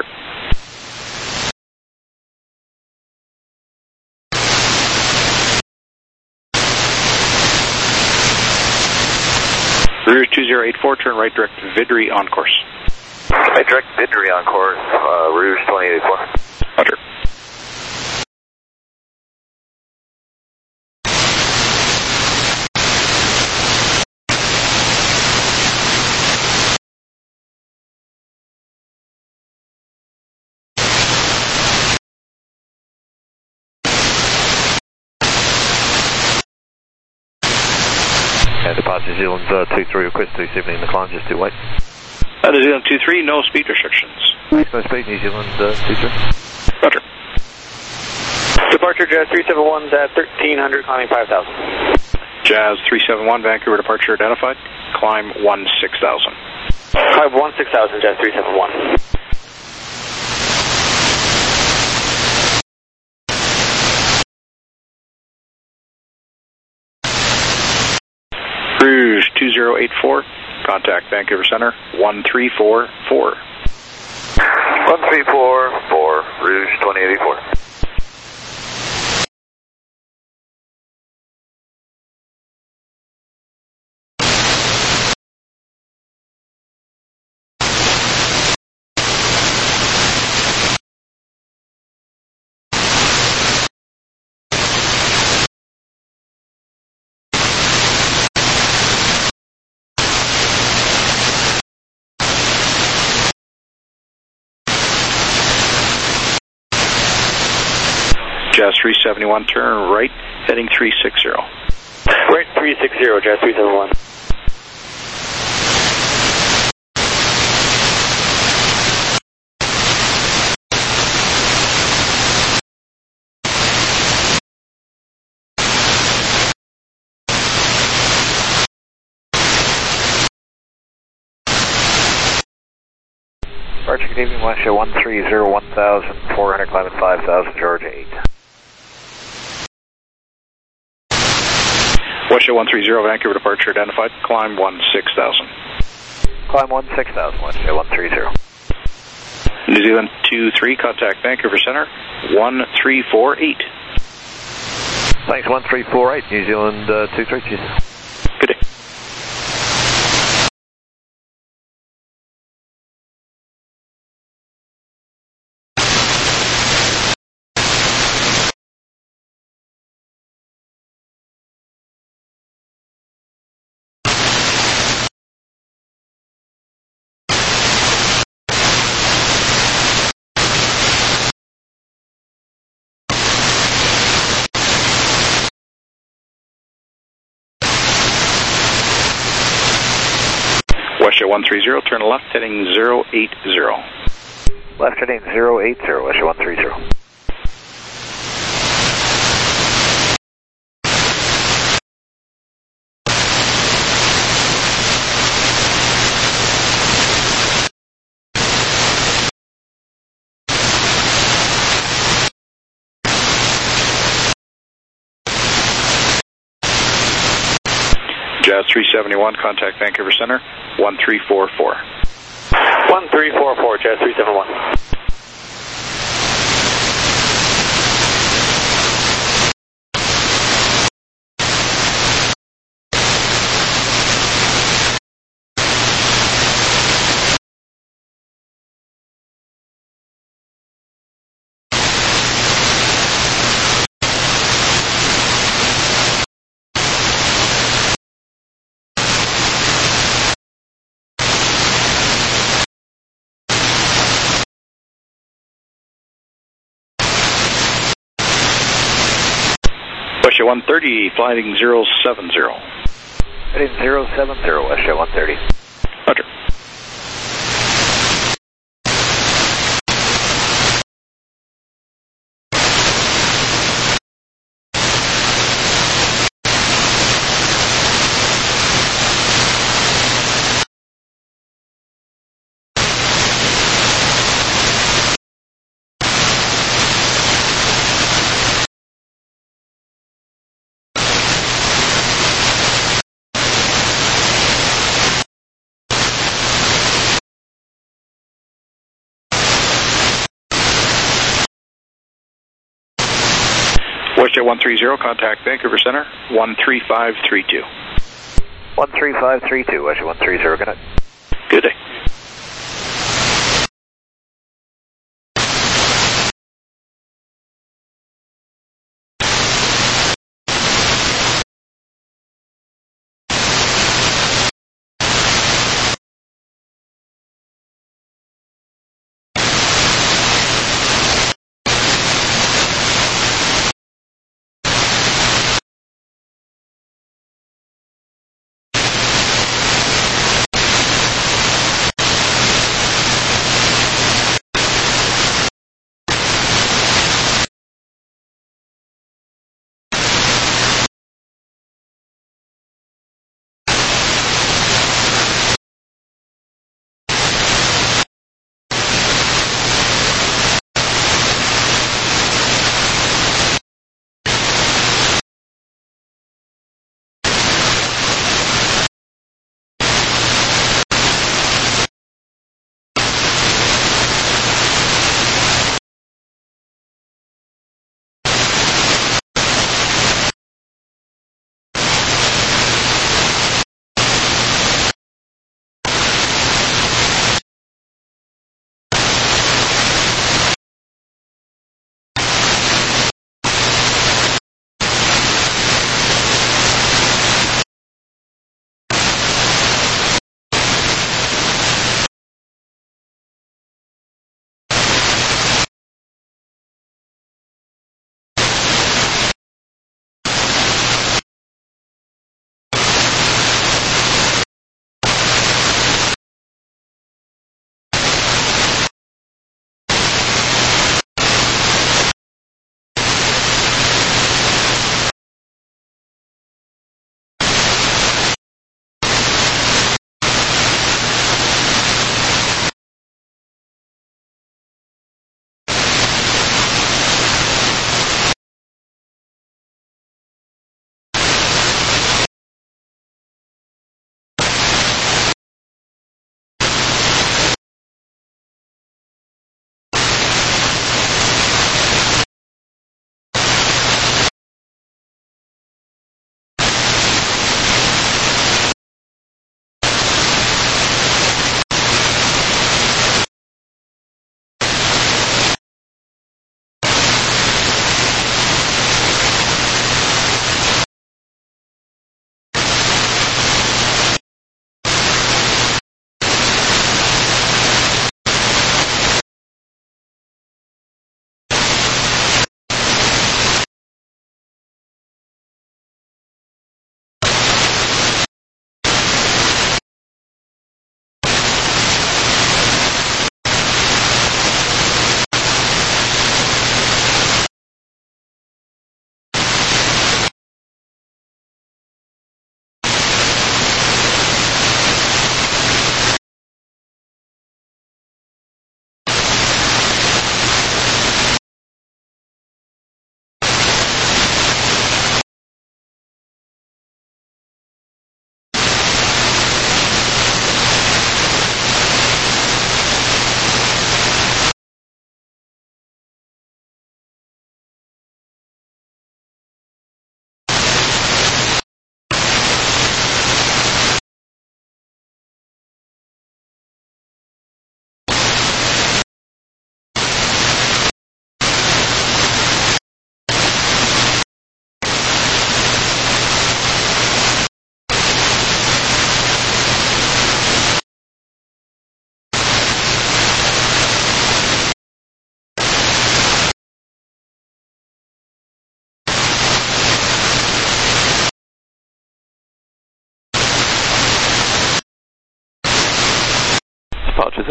Rouge two zero eight four, turn right direct Vidri, on course. Right direct Vidri on course, uh, Rouge twenty eighty-four. Roger. And departure New Zealand uh, two three, request two seventy in the climb, just to wait. Uh, New Zealand two three, no speed restrictions. No speed, New Zealand uh, two three. Roger. Departure Jazz three seven one at thirteen hundred, climbing five thousand. Jazz three seven one, Vancouver departure identified. Climb one six thousand. Climb one six thousand, Jazz three seven one. Rouge two zero eight four, contact Vancouver Center, one three four four. one three four four, Rouge twenty eighty-four. Jazz three seventy-one, turn right, heading three six zero. Right three six zero, Jazz three seven one. Departure, good evening, West Show one three zero, one thousand four hundred, climbing five thousand, Georgia eight. West Show one three zero, Vancouver departure identified, climb one six thousand. Climb one six thousand, West Show one three zero. New Zealand two three, contact Vancouver Center, one three four eight. Thanks, one three four eight, New Zealand uh, two three, Jesus. Good day. West Show one three zero, turn left heading zero eight zero. Left heading zero eight zero, West Show one three zero. Jazz three seventy-one, contact Vancouver Center, one three four four. one three four four, Jazz three seventy-one. West Show one thirty, flying zero seven zero. Heading zero seven zero, West Show one thirty. Roger. West Show one three zero, contact Vancouver Center, one three five three two. one three five three two, West Show one three zero, good night. Good day.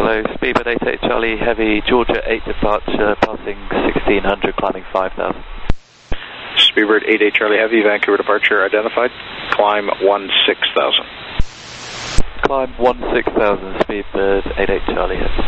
Hello, Speedbird eight eight Charlie, heavy, Georgia eight departure, passing sixteen hundred, climbing five thousand. Speedbird eight eight Charlie Heavy, Vancouver departure identified, climb one six thousand. Climb one six thousand, Speedbird eight eight Charlie Heavy.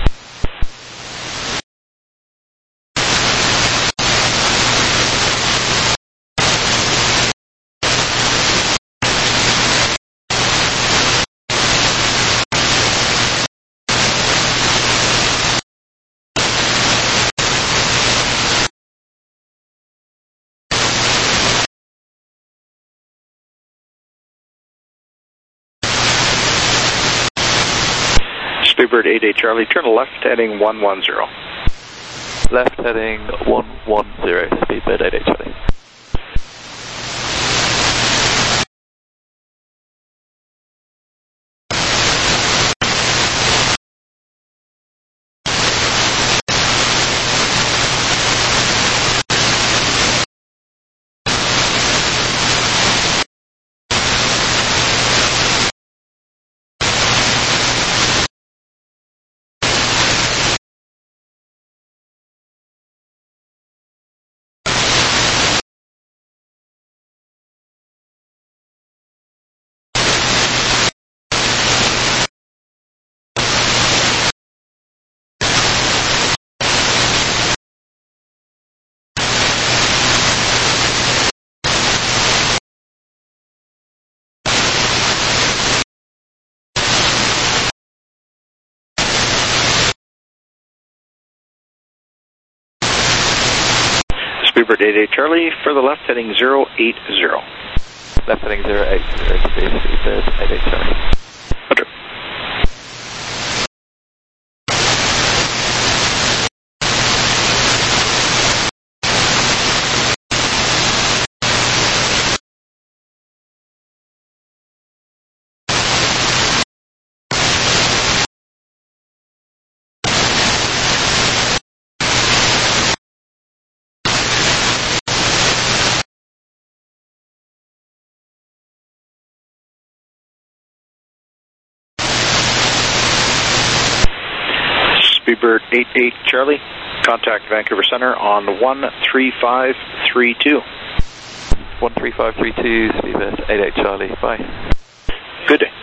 Speedbird eight eight Charlie, turn left heading one one zero. Left heading one one zero, Speedbird eight eight Charlie. Speedbird eight eight Charlie, further left heading zero eight zero. Left heading zero eight zero, Speedbird eight eight Charlie. Roger. Speedbird eight eight Charlie, contact Vancouver Center on one three five three two. one three five three two, Speedbird eight eight Charlie, bye. Good day.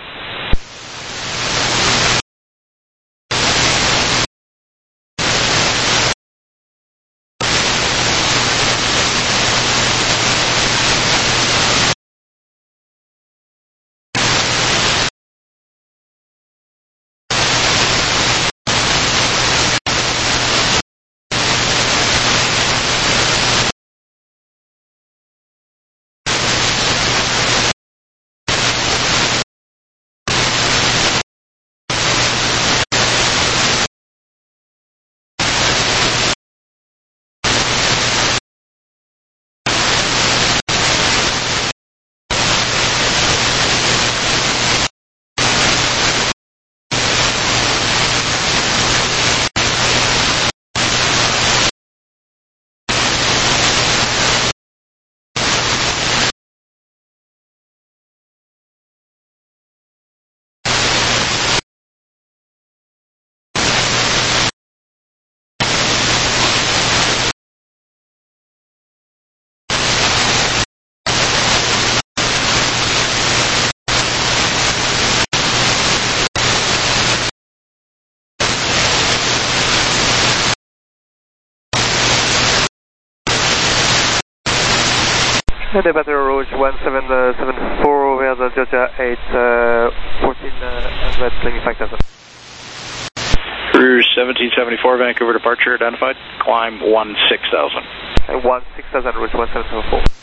Departure Rouge one seven seven four over the Georgia eight, uh, fourteen hundred, climbing five thousand. Rouge seventeen seventy-four, Vancouver departure identified, climb one six thousand. Uh, one six thousand, Rouge one seven seven four.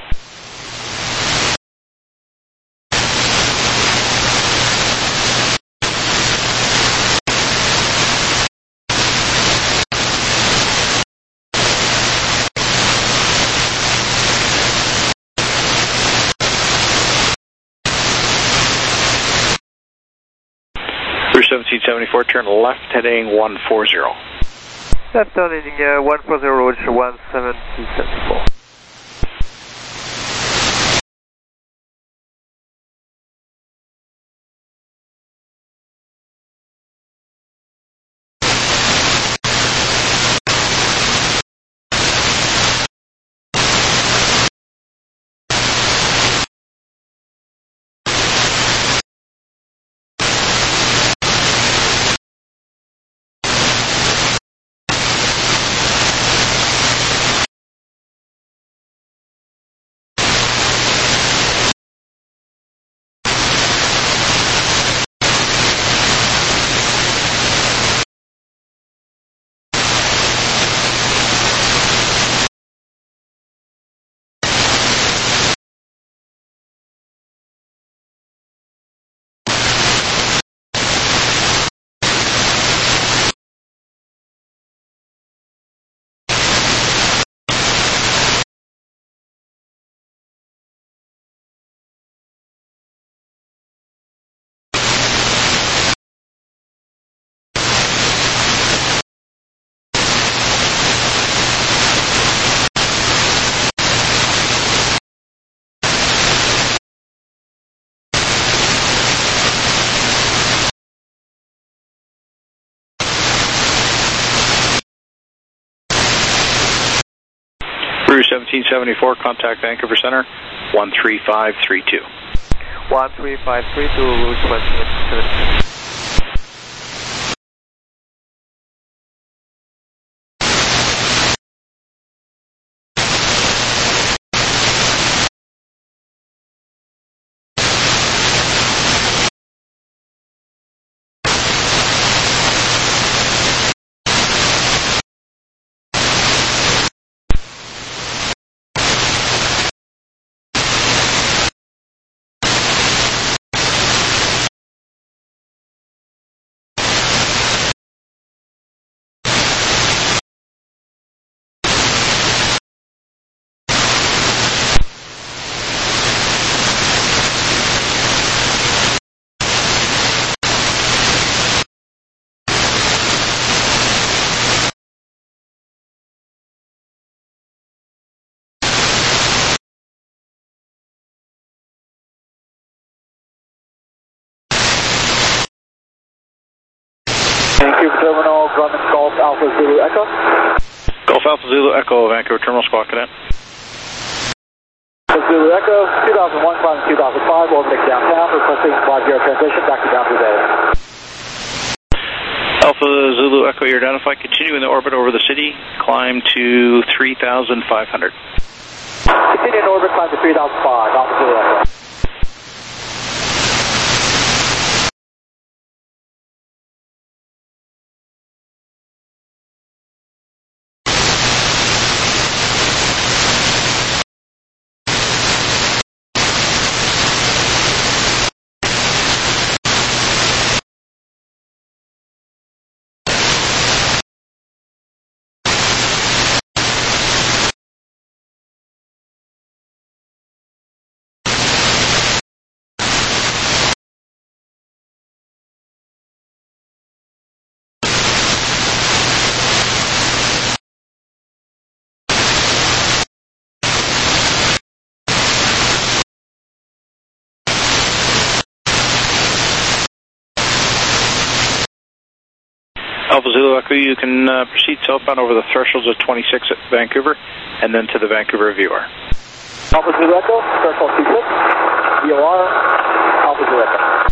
Rouge seventeen seventy-four, turn left heading one four zero. Left turning uh, one four zero, Rouge one seventeen seventy-four. Rouge seventeen seventy-four, contact Vancouver Center, one three five three two. one three five three two, Rouge seventeen. Vancouver Terminal, Grumman Golf Alpha Zulu Echo. Golf Alpha Zulu Echo, Vancouver Terminal, Squawk Cadet. Zulu Echo, two thousand one, climbing two thousand five, orbiting downtown, requesting five zero transition, back to down to Bay. Alpha Zulu Echo, you're identified. Continue in the orbit over the city, climb to three thousand five hundred. Continue in orbit, climb to three thousand five, Alpha Zulu Echo. Alpha Zulu Echo, you can uh, proceed southbound over the thresholds of twenty-six at Vancouver, and then to the Vancouver V O R. Alpha Zulu Echo, threshold twenty-six, V O R, Alpha Zulu Echo.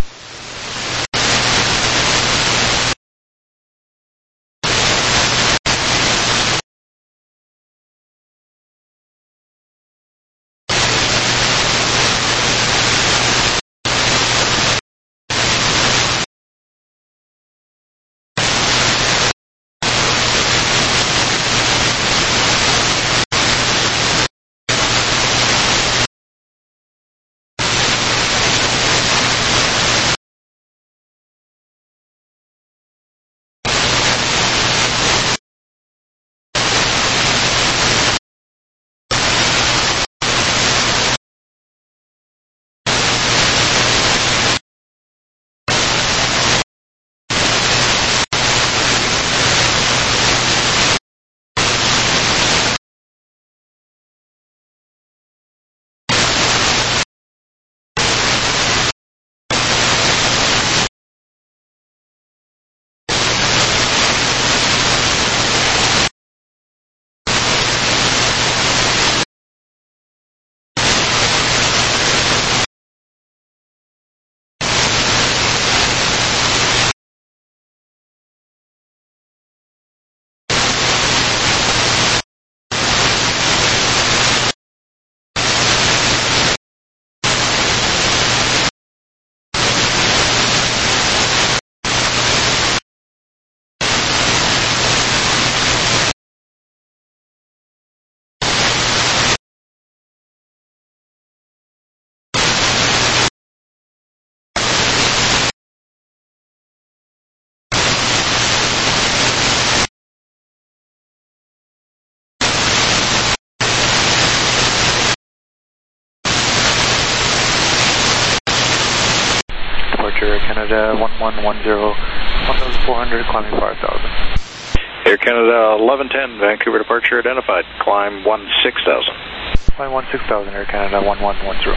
Canada one one one zero, one thousand four hundred, climbing five thousand. Air Canada eleven ten, Vancouver departure identified, climb one six thousand. Climb one six thousand, Air Canada one one one zero.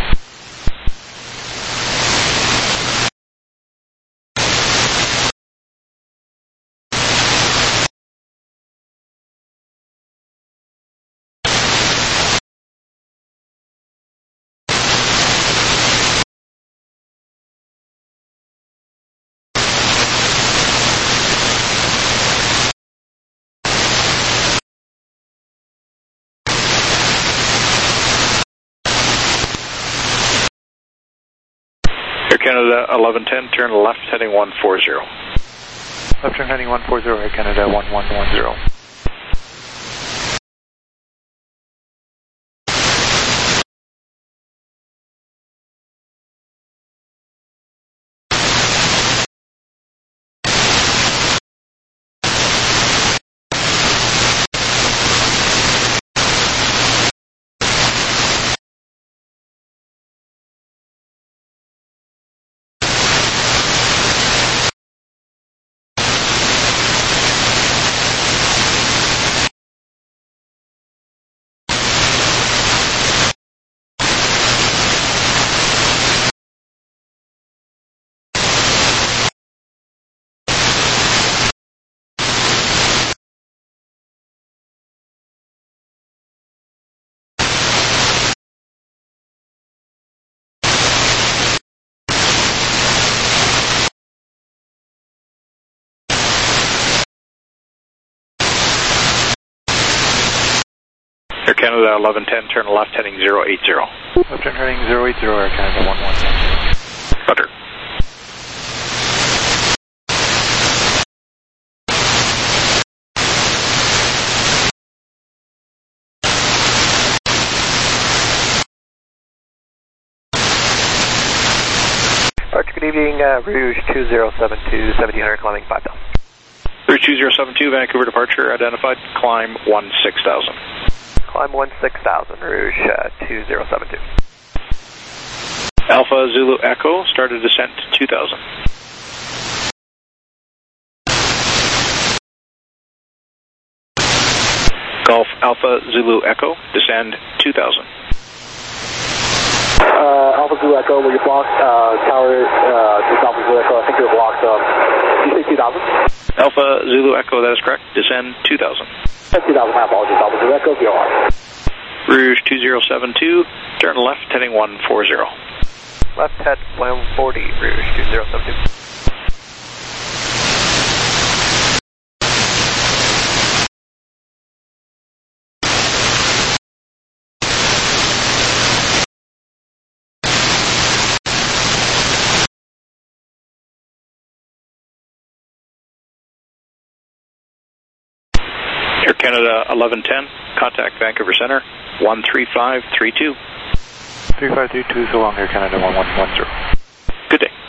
Canada eleven ten, turn left heading one four zero. Left turn heading one four zero, Air Canada one one one zero. Air Canada eleven ten, turn left heading zero eight zero. Left turn heading zero eight zero, Air Canada one one one zero. Roger. Departure, good evening, uh, Rouge two zero seven two, seventeen hundred, climbing five thousand. Rouge two zero seven two, Vancouver departure identified, climb one six thousand. Climb one six thousand, Rouge uh, two zero seven two. Alpha Zulu Echo, started descent to two thousand. Golf Alpha Zulu Echo, descend two thousand. Uh, Alpha Zulu Echo, will you block uh, tower uh, to Alpha Zulu Echo? I think you're blocked. Um, you say two thousand? Alpha Zulu Echo, that is correct. Descend two thousand. two thousand, my apologies. Alpha Zulu Echo, V O R. Rouge two zero seven two, turn left heading one four zero. Left head one forty, Rouge two zero seven two. Air Canada eleven ten, contact Vancouver Center, one three five three two. three five three two, so long, Air Canada one one one zero. Good day.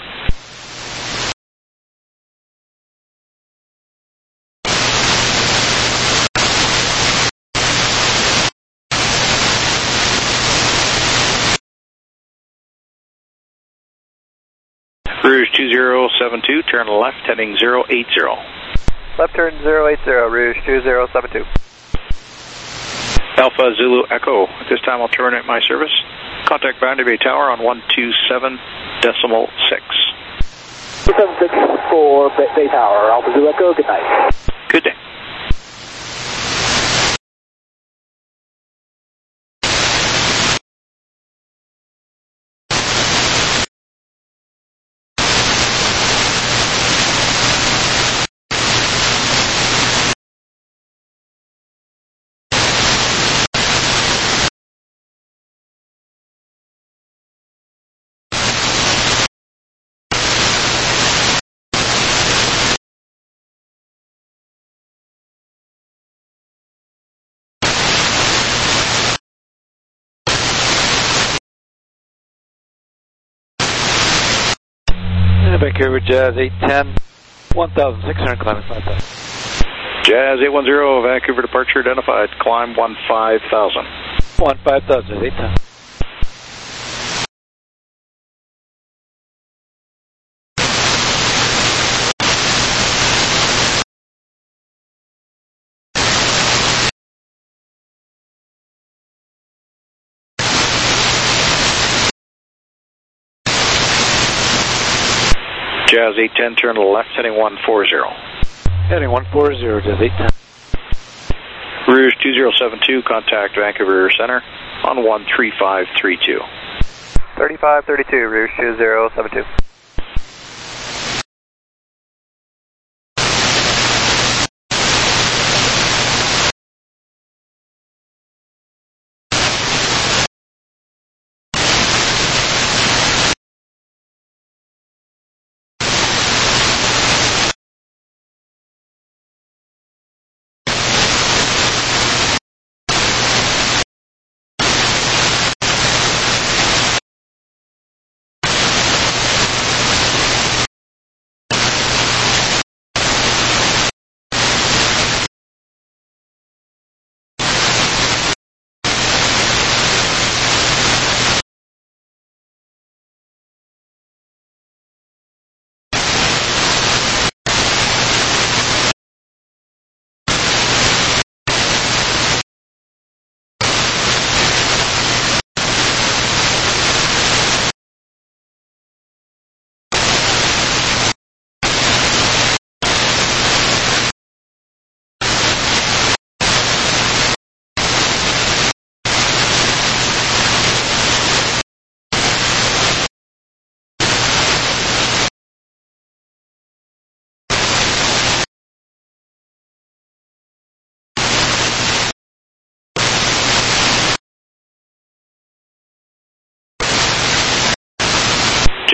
Rouge two zero seven two, turn left heading zero eight zero. Left turn zero eight zero, Rouge two zero seven two. Alpha Zulu Echo, at this time I'll terminate my service. Contact Boundary Bay Tower on one two seven decimal six. two seven six for Bay, Bay Tower. Alpha Zulu Echo, good night. Good day. Vancouver Jazz eight ten, one thousand six hundred, climbing five thousand. Jazz eight one zero, Vancouver departure identified, climb one five thousand. one five thousand, eight ten. Jazz eight ten, turn left heading one four zero. Heading one four zero, Jazz eight ten. Rouge two zero seven two, contact Vancouver Center on one three five three two. thirty-five thirty-two, Rouge two zero seven two.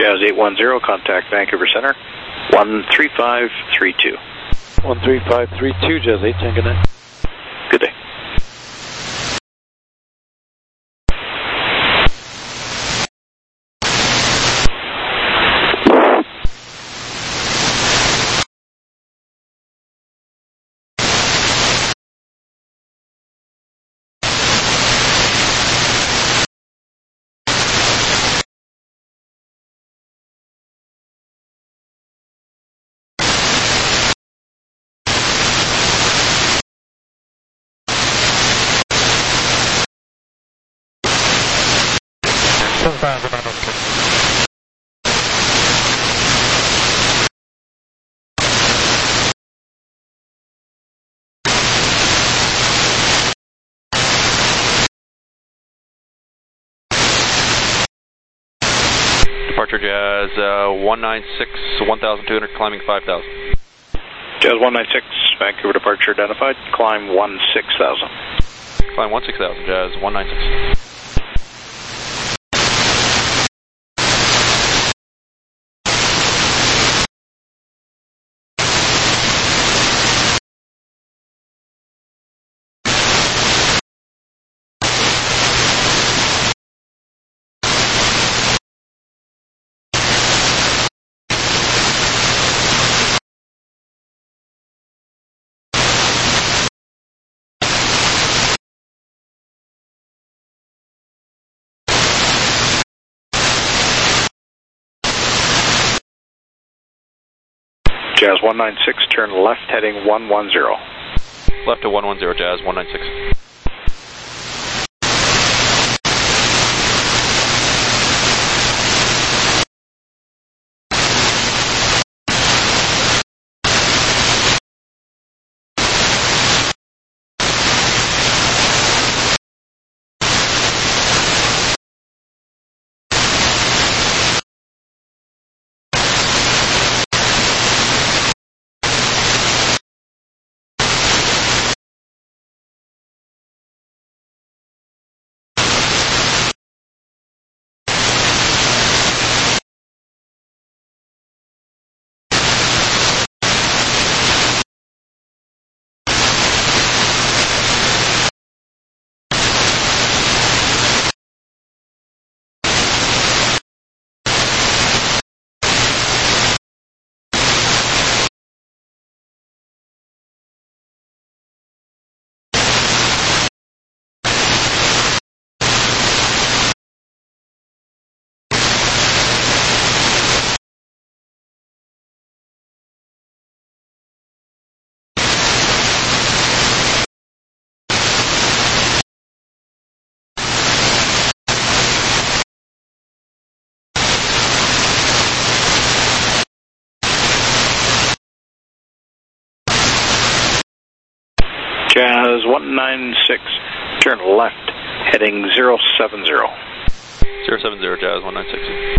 Jazz eight one zero, contact Vancouver Center, one three five three two. one three five three two, Jazz eight, Tango nine. Good day. Departure Jazz uh, one nine six, one thousand two hundred, climbing five thousand. Jazz one nine six, Vancouver departure identified, climb one six thousand. Climb one six thousand, Jazz one nine six. Jazz one nine six, turn left heading one one zero. Left to one one zero, Jazz one nine six. Jazz one nine six, turn left, heading zero seven zero. zero seven zero, Jazz one nine six.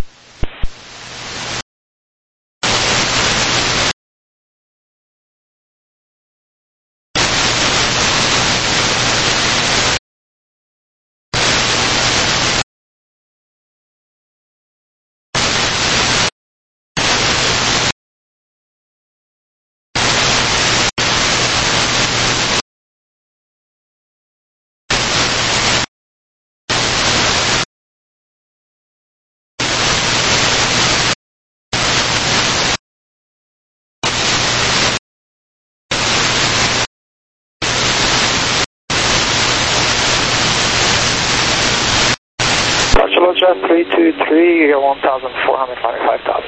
Jet three two three, you get one thousand four hundred, climbing five thousand.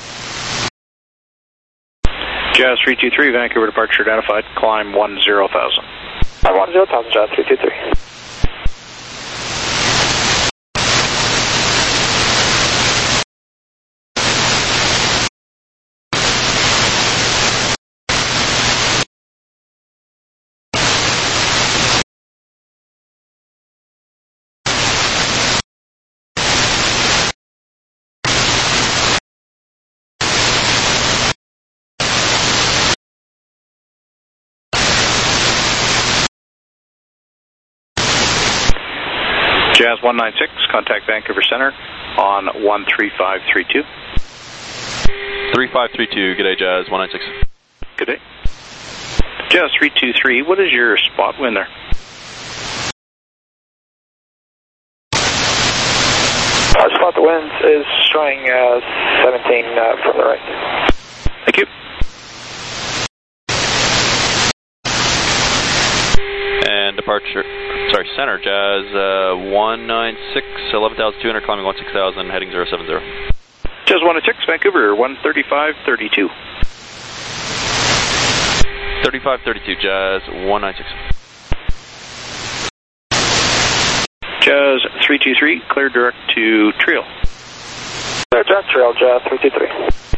Jazz three two three, Vancouver departure identified, climb one zero thousand. Climb one zero thousand, Jazz three two three. Jazz one nine six, contact Vancouver Center on one three five three two. three five three two, good day, Jazz, one nine six. Good day. Jazz three two three, what is your spot wind there? Our spot wind is showing uh, seventeen uh, from the right. Thank you. And departure, sorry, center, Jazz, uh, one nine six, eleven thousand two hundred, climbing one six thousand, heading zero seven zero. Jazz one nine six, Vancouver, one thirty-five thirty-two. thirty-five thirty-two, Jazz, one nine six. Jazz three two three, clear direct to trail. Clear direct trail, Jazz three two three.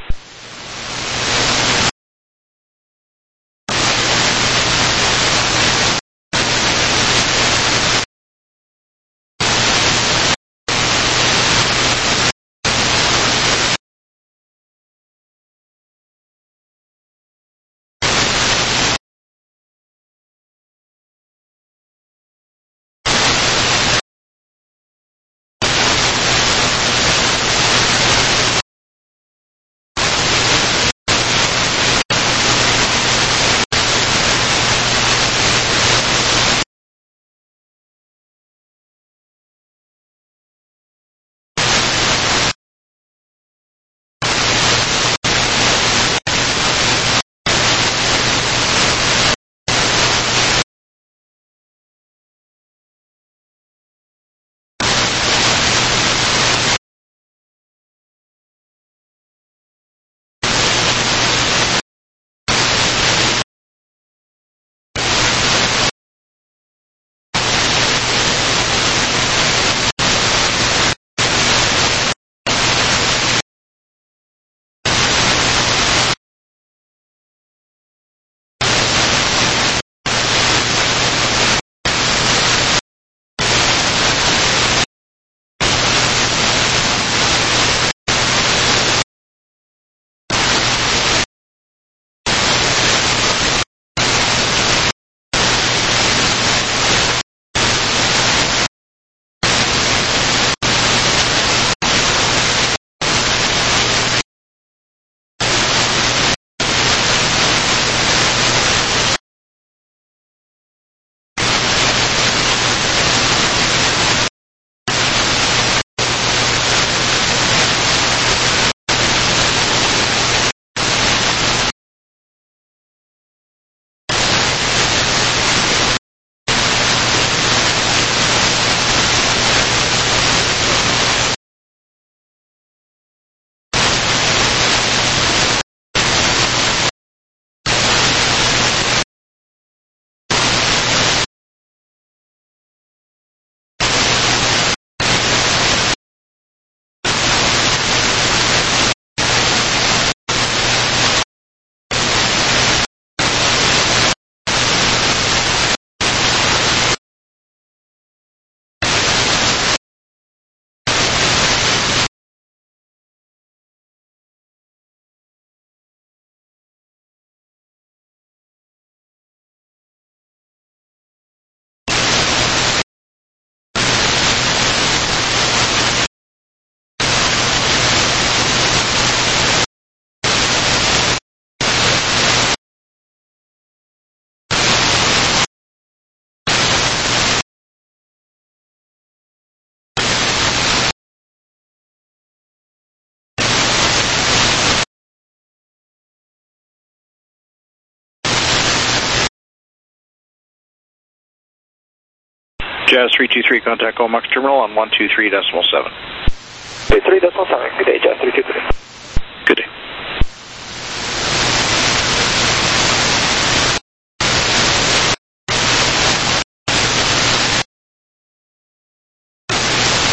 Jazz three two three, contact Comox terminal on one two three decimal seven. three decimal seven, good day, Jazz three two three.